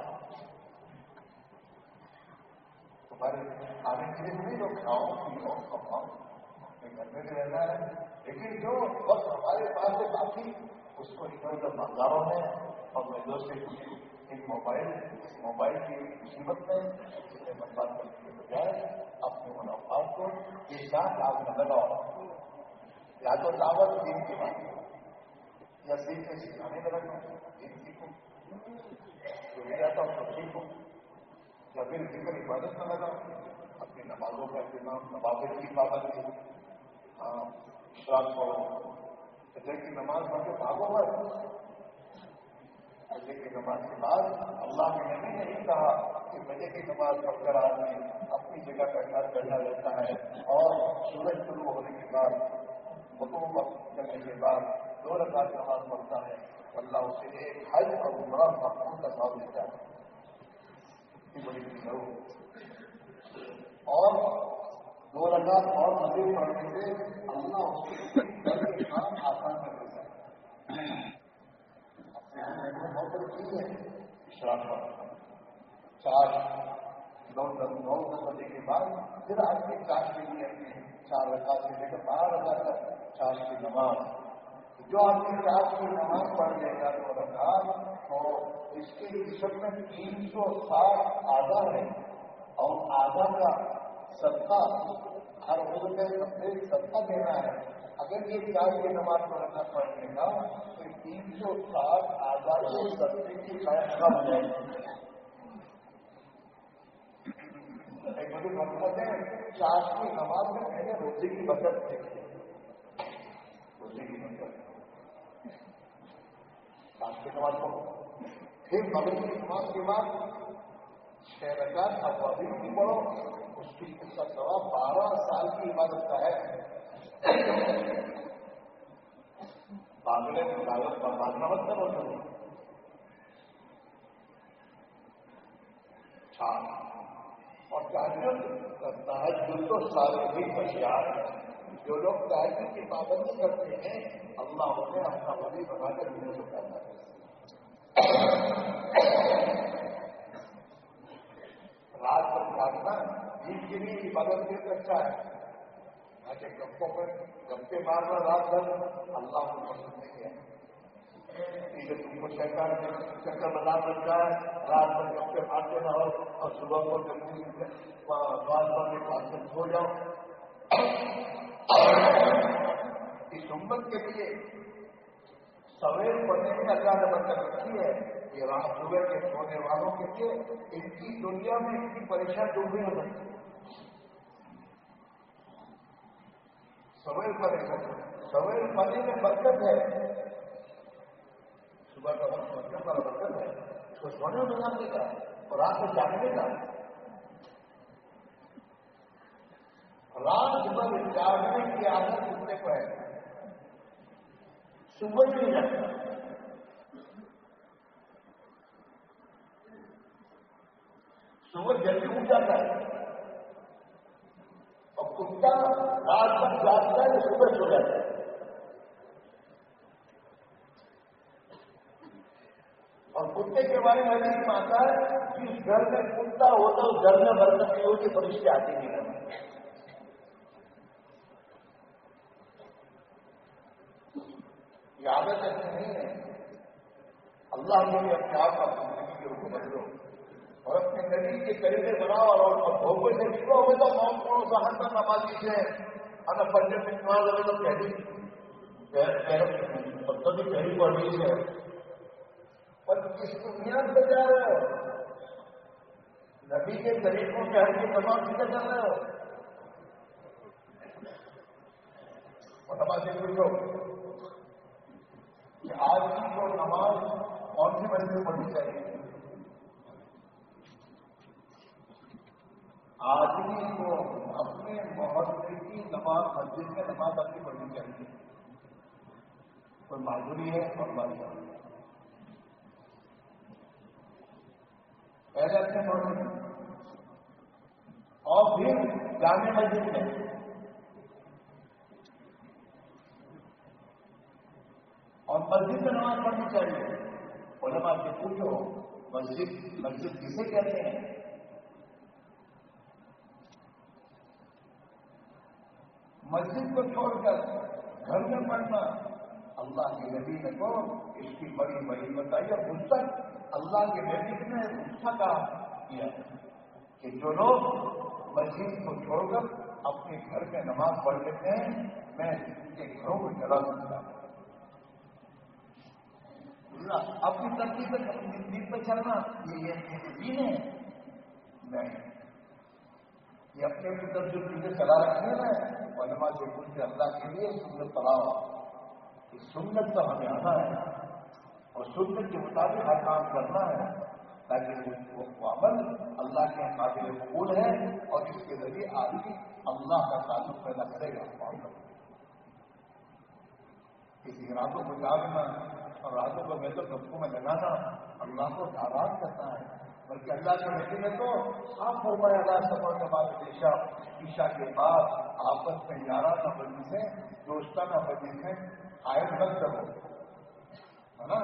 تمہارے کھانے کے لیے نہیں لوگ کھاؤ پیو کماؤ اپنے گھر میں بھی رہنا ہے لیکن جو وقت ہمارے پاس سے باقی اس کو ادھر ادھر بازاروں میں اور مزدور سے کچھ ایک موبائل اس موبائل کی مصیبت میں جسے برباد کرنے کے بجائے اپنے منافعات کو ایک ساتھ آگ میں لگاؤ یا تو دعوت دین کی بات یا دین سے سکھانے میں رکھو دین سیکھو جو نہیں آتا اس کو سیکھو یا پھر ذکر عبادت میں لگاؤ اپنی نمازوں کا اہتمام نمازوں کی پابندی اشراق کرو فجر کی نماز پڑھ کے بھاگو بھائی فجر کی نماز کے بعد اللہ کے نبی نے نہیں کہا کہ فجر کی نماز پڑھ کر آدمی اپنی جگہ کا گھر بیٹھا رہتا ہے اور سورج شروع ہونے کے بعد حکومت کرنے کے بعد دو رکعت نماز پڑھتا ہے اللہ اسے ایک حج اور عمرہ مقبول کا ثواب دیتا ہے اتنی بڑی چیز ہو اور دو رکعت اور مزید پڑھنے سے اللہ اس کے کام آسان کر دیتا ہے بہت بڑی چیز ہے اشراق پڑھنا چار نو نو دس بجے کے بعد پھر آدمی چار کے لیے اپنے چار رکعت سے لے کر بارہ رکعت تک چار کی نماز جو آدمی چار کی نماز پڑھ لے گا دو رکعت تو اس کے عشق میں تین سو ساٹھ آدھا ہے اور آدھا کا صدقہ ہر عمر میں اپنے صدقہ دینا ہے اگر یہ چار کی نماز پڑھنا پڑھنے کا تو تین سو ساٹھ آدھا کے صدقے کی شاید کم ہو جائے گی ایک بڑی مقصد ہے چار کی نماز میں میں نے روزی کی بچت دیکھی روزی کی بچت چار کی نماز پڑھو پھر مغرب کی نماز کے بعد چھ رکعت ابوابین کی پڑھو اس کی اس کا ثواب بارہ سال کی عبادت کا ہے باغلے میں عبادت کا بادنا مت کرو چار اور تہجد تہجد تو سارے بھی ہوشیار ہیں جو لوگ تہجد کی پابندی کرتے ہیں اللہ انہیں اپنا ولی بنا کر دنیا سے کرنا ہے رات کو جاگنا دین کے لیے عبادت بھی اچھا ہے کہ گپوں پر گپے مارنا رات بھر اللہ کو پسند نہیں ہے ٹھیک ہے، تم کو شیطان کے چکر بتا سکتا ہے، رات میں کب سے بھاگتے نہ ہو اور صبح کو جلدی بعض بار کے پاس سے سو جاؤ. اس امت کے لیے سویر پڑھنے میں اللہ نے برکت رکھی ہے. یہ رات صبح کے سونے والوں کے لیے ان کی دنیا میں ان کی پریشان دور نہیں ہو سکتی. سویر پڑھنے سویر پڑھنے میں برکت ہے. صبح کا وقت برکت والا برکت ہے. اس کو سونے میں بنا دے گا اور رات میں جاگنے کا. رات بھر جاگنے کی عادت کتنے کو ہے؟ صبح نہیں جاتا. صبح جلدی اٹھ جاتا ہے اور کتا رات بھر جاگتا ہے صبح سو جاتا ہے. اور کتے کے بارے میں ایسی آتا ہے جس گھر میں کتا ہوتا ہے اس گھر میں برکت نہیں ہوتی، فرشتے آتے نہیں کرتے. یہ عادت ایسی نہیں ہے. اللہ نے بھی اپنے آپ کا زندگی کے روپ بدلو اور اپنے نبی کے طریقے بناؤ اور بھوکے سے نکلو ہوئے تو موت کو سہن کا نمازی سے اگر پنجے میں نماز ہوئے تو پہلی تبھی پہلی پڑھی ہے. پر کس بنیاد پہ جا رہے ہو؟ نبی کے طریقوں سے ہر کی نماز کیسے کر رہے ہو؟ اور نماز سے پوچھو کہ آج کی کو نماز کون سی مسجد میں پڑھنی چاہیے؟ آدمی کو اپنے محلے کی نماز مسجد میں نماز اپنی پڑھنی چاہیے. کوئی معذوری ہے اور معذوری ہے. پہلے اپنے محلے میں اور پھر جامع مسجد میں. اور مسجد میں نماز پڑھنی چاہیے. علماء سے پوچھو مسجد مسجد کسے کہتے ہیں؟ مسجد کو چھوڑ کر گھر میں پڑھنا اللہ کے نبی نے تو اس کی بڑی بڑی بتائی. اور اس تک اللہ کے نبی نے غصہ کا کیا کہ جو لوگ مسجد کو چھوڑ کر اپنے گھر میں نماز پڑھ لیتے ہیں میں ان کے گھروں کو جلا دوں گا. اپنی ترتیب زندگی پہ چلنا یہ دین ہے نہیں. یہ اپنے اپنی طرف جو چیزیں چلا رکھے ہیں علماء سے پوچھ کے اللہ کے لیے سنت پڑھاؤ. اس سنت کا ہمیں آنا ہے اور سنت کے مطابق ہر کام کرنا ہے تاکہ وہ عمل اللہ کے قابل قبول ہے اور اس کے ذریعے آدمی اللہ کا تعلق پیدا کرے گا. کسی راتوں کو جاگنا اور راتوں کو میں تو گپوں میں لگانا اللہ کو ناراض کرتا ہے. بلکہ اللہ کے نبی نے تو صاف فرمایا اللہ سفر کے بعد عشاء عشاء کے بعد آپس میں یارانہ بجے سے دوستانہ بجے سے آئے بند کرو ہے نا.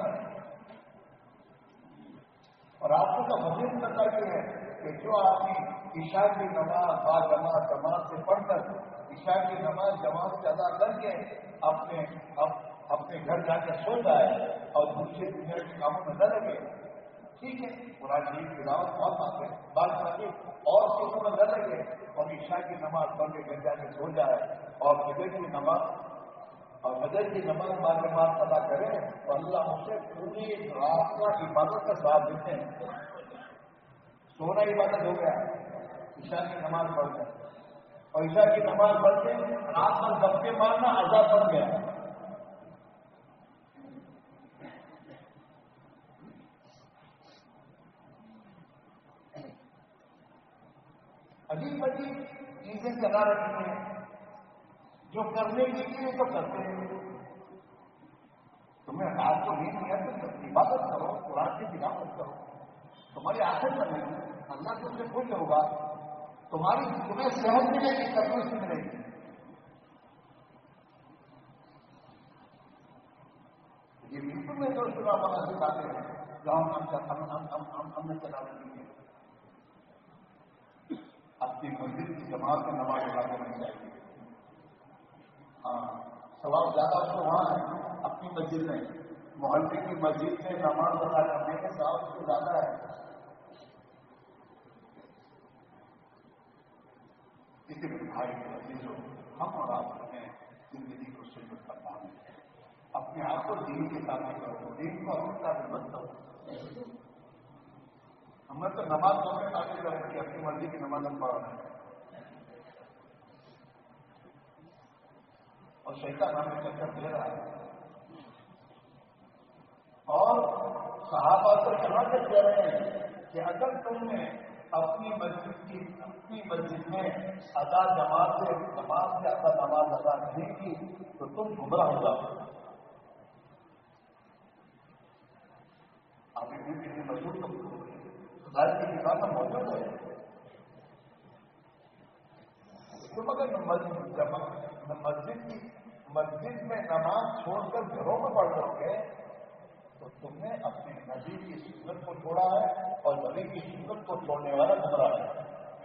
اور آپ کو تو مزید بتا کے ہے کہ جو آدمی عشاء کی نماز با جماعت جماعت سے پڑھ کر عشاء کی نماز جماعت سے ادا کر کے اپنے اپنے گھر جا کے سو جائے اور دوسرے دنیا کے کاموں میں نہ لگے. ٹھیک ہے قرآن شریف کی دعوت بہت بات ہے بات باقی اور چیزوں میں نہ لگے اور عشاء کی نماز پڑھ کے گھر جا کے سو جائے اور فجر کی نماز اور فجر کی نماز با جماعت ادا کرے تو اللہ اسے پوری رات کا عبادت کا ساتھ دیتے ہیں. سونا عبادت ہو گیا عشاء کی نماز پڑھ کر اور عشاء کی نماز پڑھ کے رات بھر گپے مارنا آزاد بن گیا. عجیب عجیب چیزیں چلا رکھی ہیں جو کرنے کے لیے تو کرتے ہیں. تمہیں رات کو نیند نہیں ہے تو عبادت کرو قرآن کی تلاوت کرو. تمہاری آخر بنے گی اللہ تم سے خوش ہوگا. تمہاری تمہیں صحت ملے گی تندرستی ملے گی. یہ بالکل میں تو سنا بنا سکھاتے ہیں جو ہم نے چلا رکھی ہے. اپنی مسجد کی جماعت میں نماز ادا کرنی چاہیے. ہاں سوال زیادہ اس کو وہاں ہے اپنی مسجد میں محلے کی مسجد میں نماز ادا کرنے کے ساتھ تو زیادہ ہے. اسی لیے بھائی عزیزوں، ہم اور آپ اپنے زندگی کو سنت پر لانے اپنے آپ کو دین کے ساتھ کرو، دین کو اپنے ساتھ مت کرو. ہمیں تو نماز پڑھنے تعلق کریں کہ اپنی مرضی کی نماز ہم پڑھ رہے ہیں اور شیطان ہمیں چکر دے رہا ہے. اور صحابہ تو یہاں تک کہہ رہے ہیں کہ اگر تم نے اپنی مسجد کی اپنی مسجد میں ادا جماعت سے نماز سے ادا نماز ادا نہیں کی تو تم گمراہ ہو جاؤ. آپ اتنی کسی مسجد کو خدا کی کتاب میں موجود ہے. تم اگر مسجد کی مسجد میں نماز چھوڑ کر گھروں میں پڑھ رہو گے تو تم نے اپنے نبی کی سنت کو چھوڑا ہے اور نبی کی سنت کو چھوڑنے والا گمراہ ہے.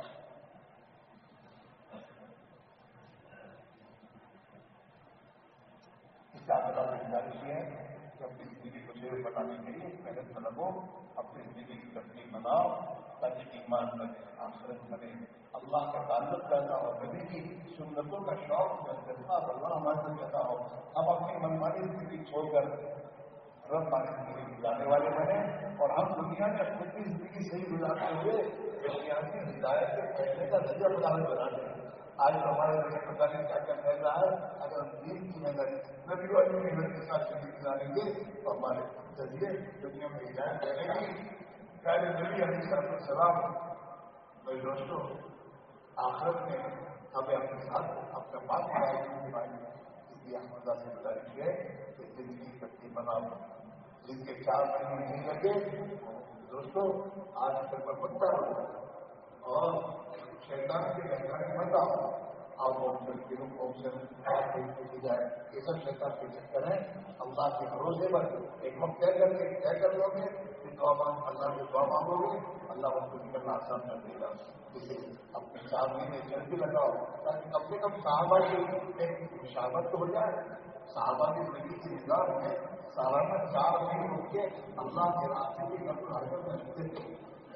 اس سے آپ سے گزارش یہ ہے کہ اپنی زندگی کو شیر بنانے کے لیے محنت میں لگو، اپنی زندگی کی ترتیب بناؤ تاکہ ایمان بنے، آخرت بنے، اللہ کا تعلق پیدا ہو، نبی کی سنتوں کا شوق جذبہ اللہ ہمارے سے پیدا ہو. ہم اپنی منمانی زندگی چھوڑ کر رب مانی زندگی گزارنے والے بنے اور ہم دنیا میں اپنی زندگی صحیح گزارتے ہوئے بنیادی ہدایت کے پھیلنے کا ذریعہ بنانے بنا دیں. آج ہمارے لیے پتہ نہیں کیا کیا پھیل رہا ہے. اگر ہم دین کی محنت نبی والی محنت کے ساتھ زندگی گزاریں گے تو ہمارے ذریعے دنیا میں ہدایت پھیلے گی. پہلے نبی علیہ صاحب السلام میرے دوستوں آخرت میں ہمیں اپنے ساتھ اپنا بات بنائے گی بھائی. اس لیے ہم اللہ سے گزارش ہے کہ زندگی کی ترتیب بناؤ. جن کے چار مہینے نہیں لگے دوستوں آج کل پر بنتا ہو اور شیطان کے بہتانے مت آؤ. آپ وہ دلوں کو کی جائے یہ سب شیطان کے چکر ہیں. اللہ کے بھروسے پر ایک وقت طے کر کے طے کر لو گے کہ دعا مانگ اللہ سے دعا مانگو گے اللہ وقت کو نکلنا آسان کر دے گا. اسے اپنے چار مہینے جلدی لگاؤ تاکہ کم سے کم صحابہ کی ایک مشابت تو ہو جائے. صحابہ کی زندگی کے نظام میں سالانہ چار مہینے ہو کے اللہ کے راستے کی نقل حرکت میں رکھتے تھے.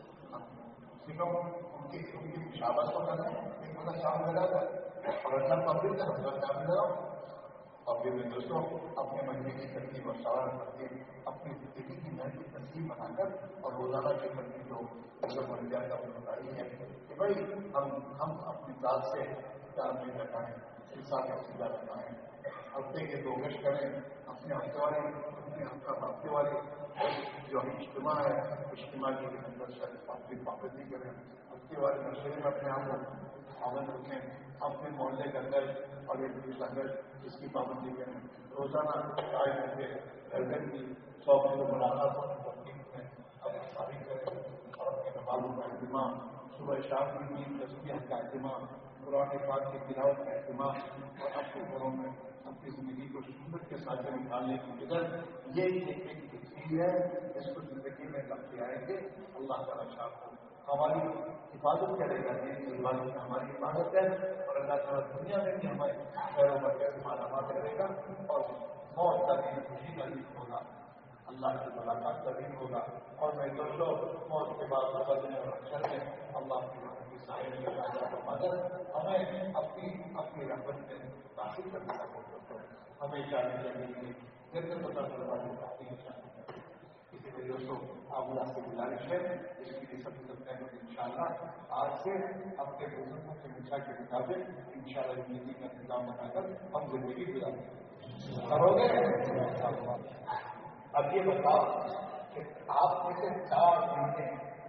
ان کی ان کی مشابت کو کریں ایک مطلب شام لگا کر اور اللہ پبلک کا حضرت شام لگاؤ. اور پھر میں دوستوں اپنے مہینے کی ترتیب اور سوال ترتیب اپنی زندگی کی نئی کی ترتیب بنا کر اور روزانہ کی ترتیب جو مطلب بن جائے کا بتائی ہے کہ بھائی ہم ہم اپنی ذات سے چار مہینے لگائیں، انسان کا سیدھا لگائیں، ہفتے کے دو گشت کریں، اپنے ہفتے والے اپنے ہفتہ ہفتے والے جو ہم اجتماع ہے اجتماع کے اندر اپنی پابندی کریں. ہفتے والے مشورے میں اپنے آپ کو پابند رکھیں. اپنے محلے کے اندر اور ایک دوسرے اندر اس کی پابندی کریں. روزانہ چائے گھنٹے درجن کی سو کلو ملاقات میں اپنی شادی کریں اور اپنے نمازوں کا اہتمام، صبح شام کی نیند تصویر کا اہتمام، قرآن پاک کی تلاوت کا اہتمام اور اپنے گھروں میں اپنی زندگی کو سنت کے ساتھ نکالنے کی وجہ یہ ایک چیز ہے جس کو زندگی میں لگتے آئیں گے. اللہ تعالیٰ شاہ کو ہماری حفاظت کرے گا. عبادت ہماری حفاظت ہے اور اللہ تعالیٰ دنیا میں بھی ہمارے پیروں پر پیر مالامات کرے گا اور موت کا دن خوشی کا دن ہوگا، اللہ کی ملاقات کا دن ہوگا. اور میں دوستوں موت کے بعد بدلنے اور اکثر میں اللہ کی سائن کے مدد ہمیں اپنی اپنی رحمت میں داخل کرنے کا دوستوں ہمیں چاہیے چاہیے جیسے پتا چلتا ہے. اسی لیے دوستوں آپ اللہ سے گزارش ہے اس کے لیے سب کرتے ہیں ان شاء اللہ آج سے اپنے بزرگوں کے نشا کے مطابق ان شاء اللہ زندگی کا نظام بنا کر ہم زندگی گزاریں کرو گے. اب یہ بتاؤ کہ آپ میں سے چار مہینے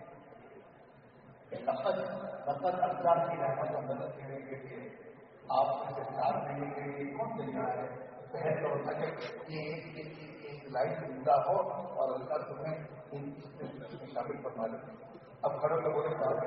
نقد نقد اللہ کی رحمت و مدد کرنے کے لیے آپ میں سے چار مہینے کے لیے کون تیار ہے؟ پہلے تو اگر یہ ایک لائف زندہ ہو اور اللہ تمہیں شامل فرما لے. اب کھڑے لوگوں نے کہا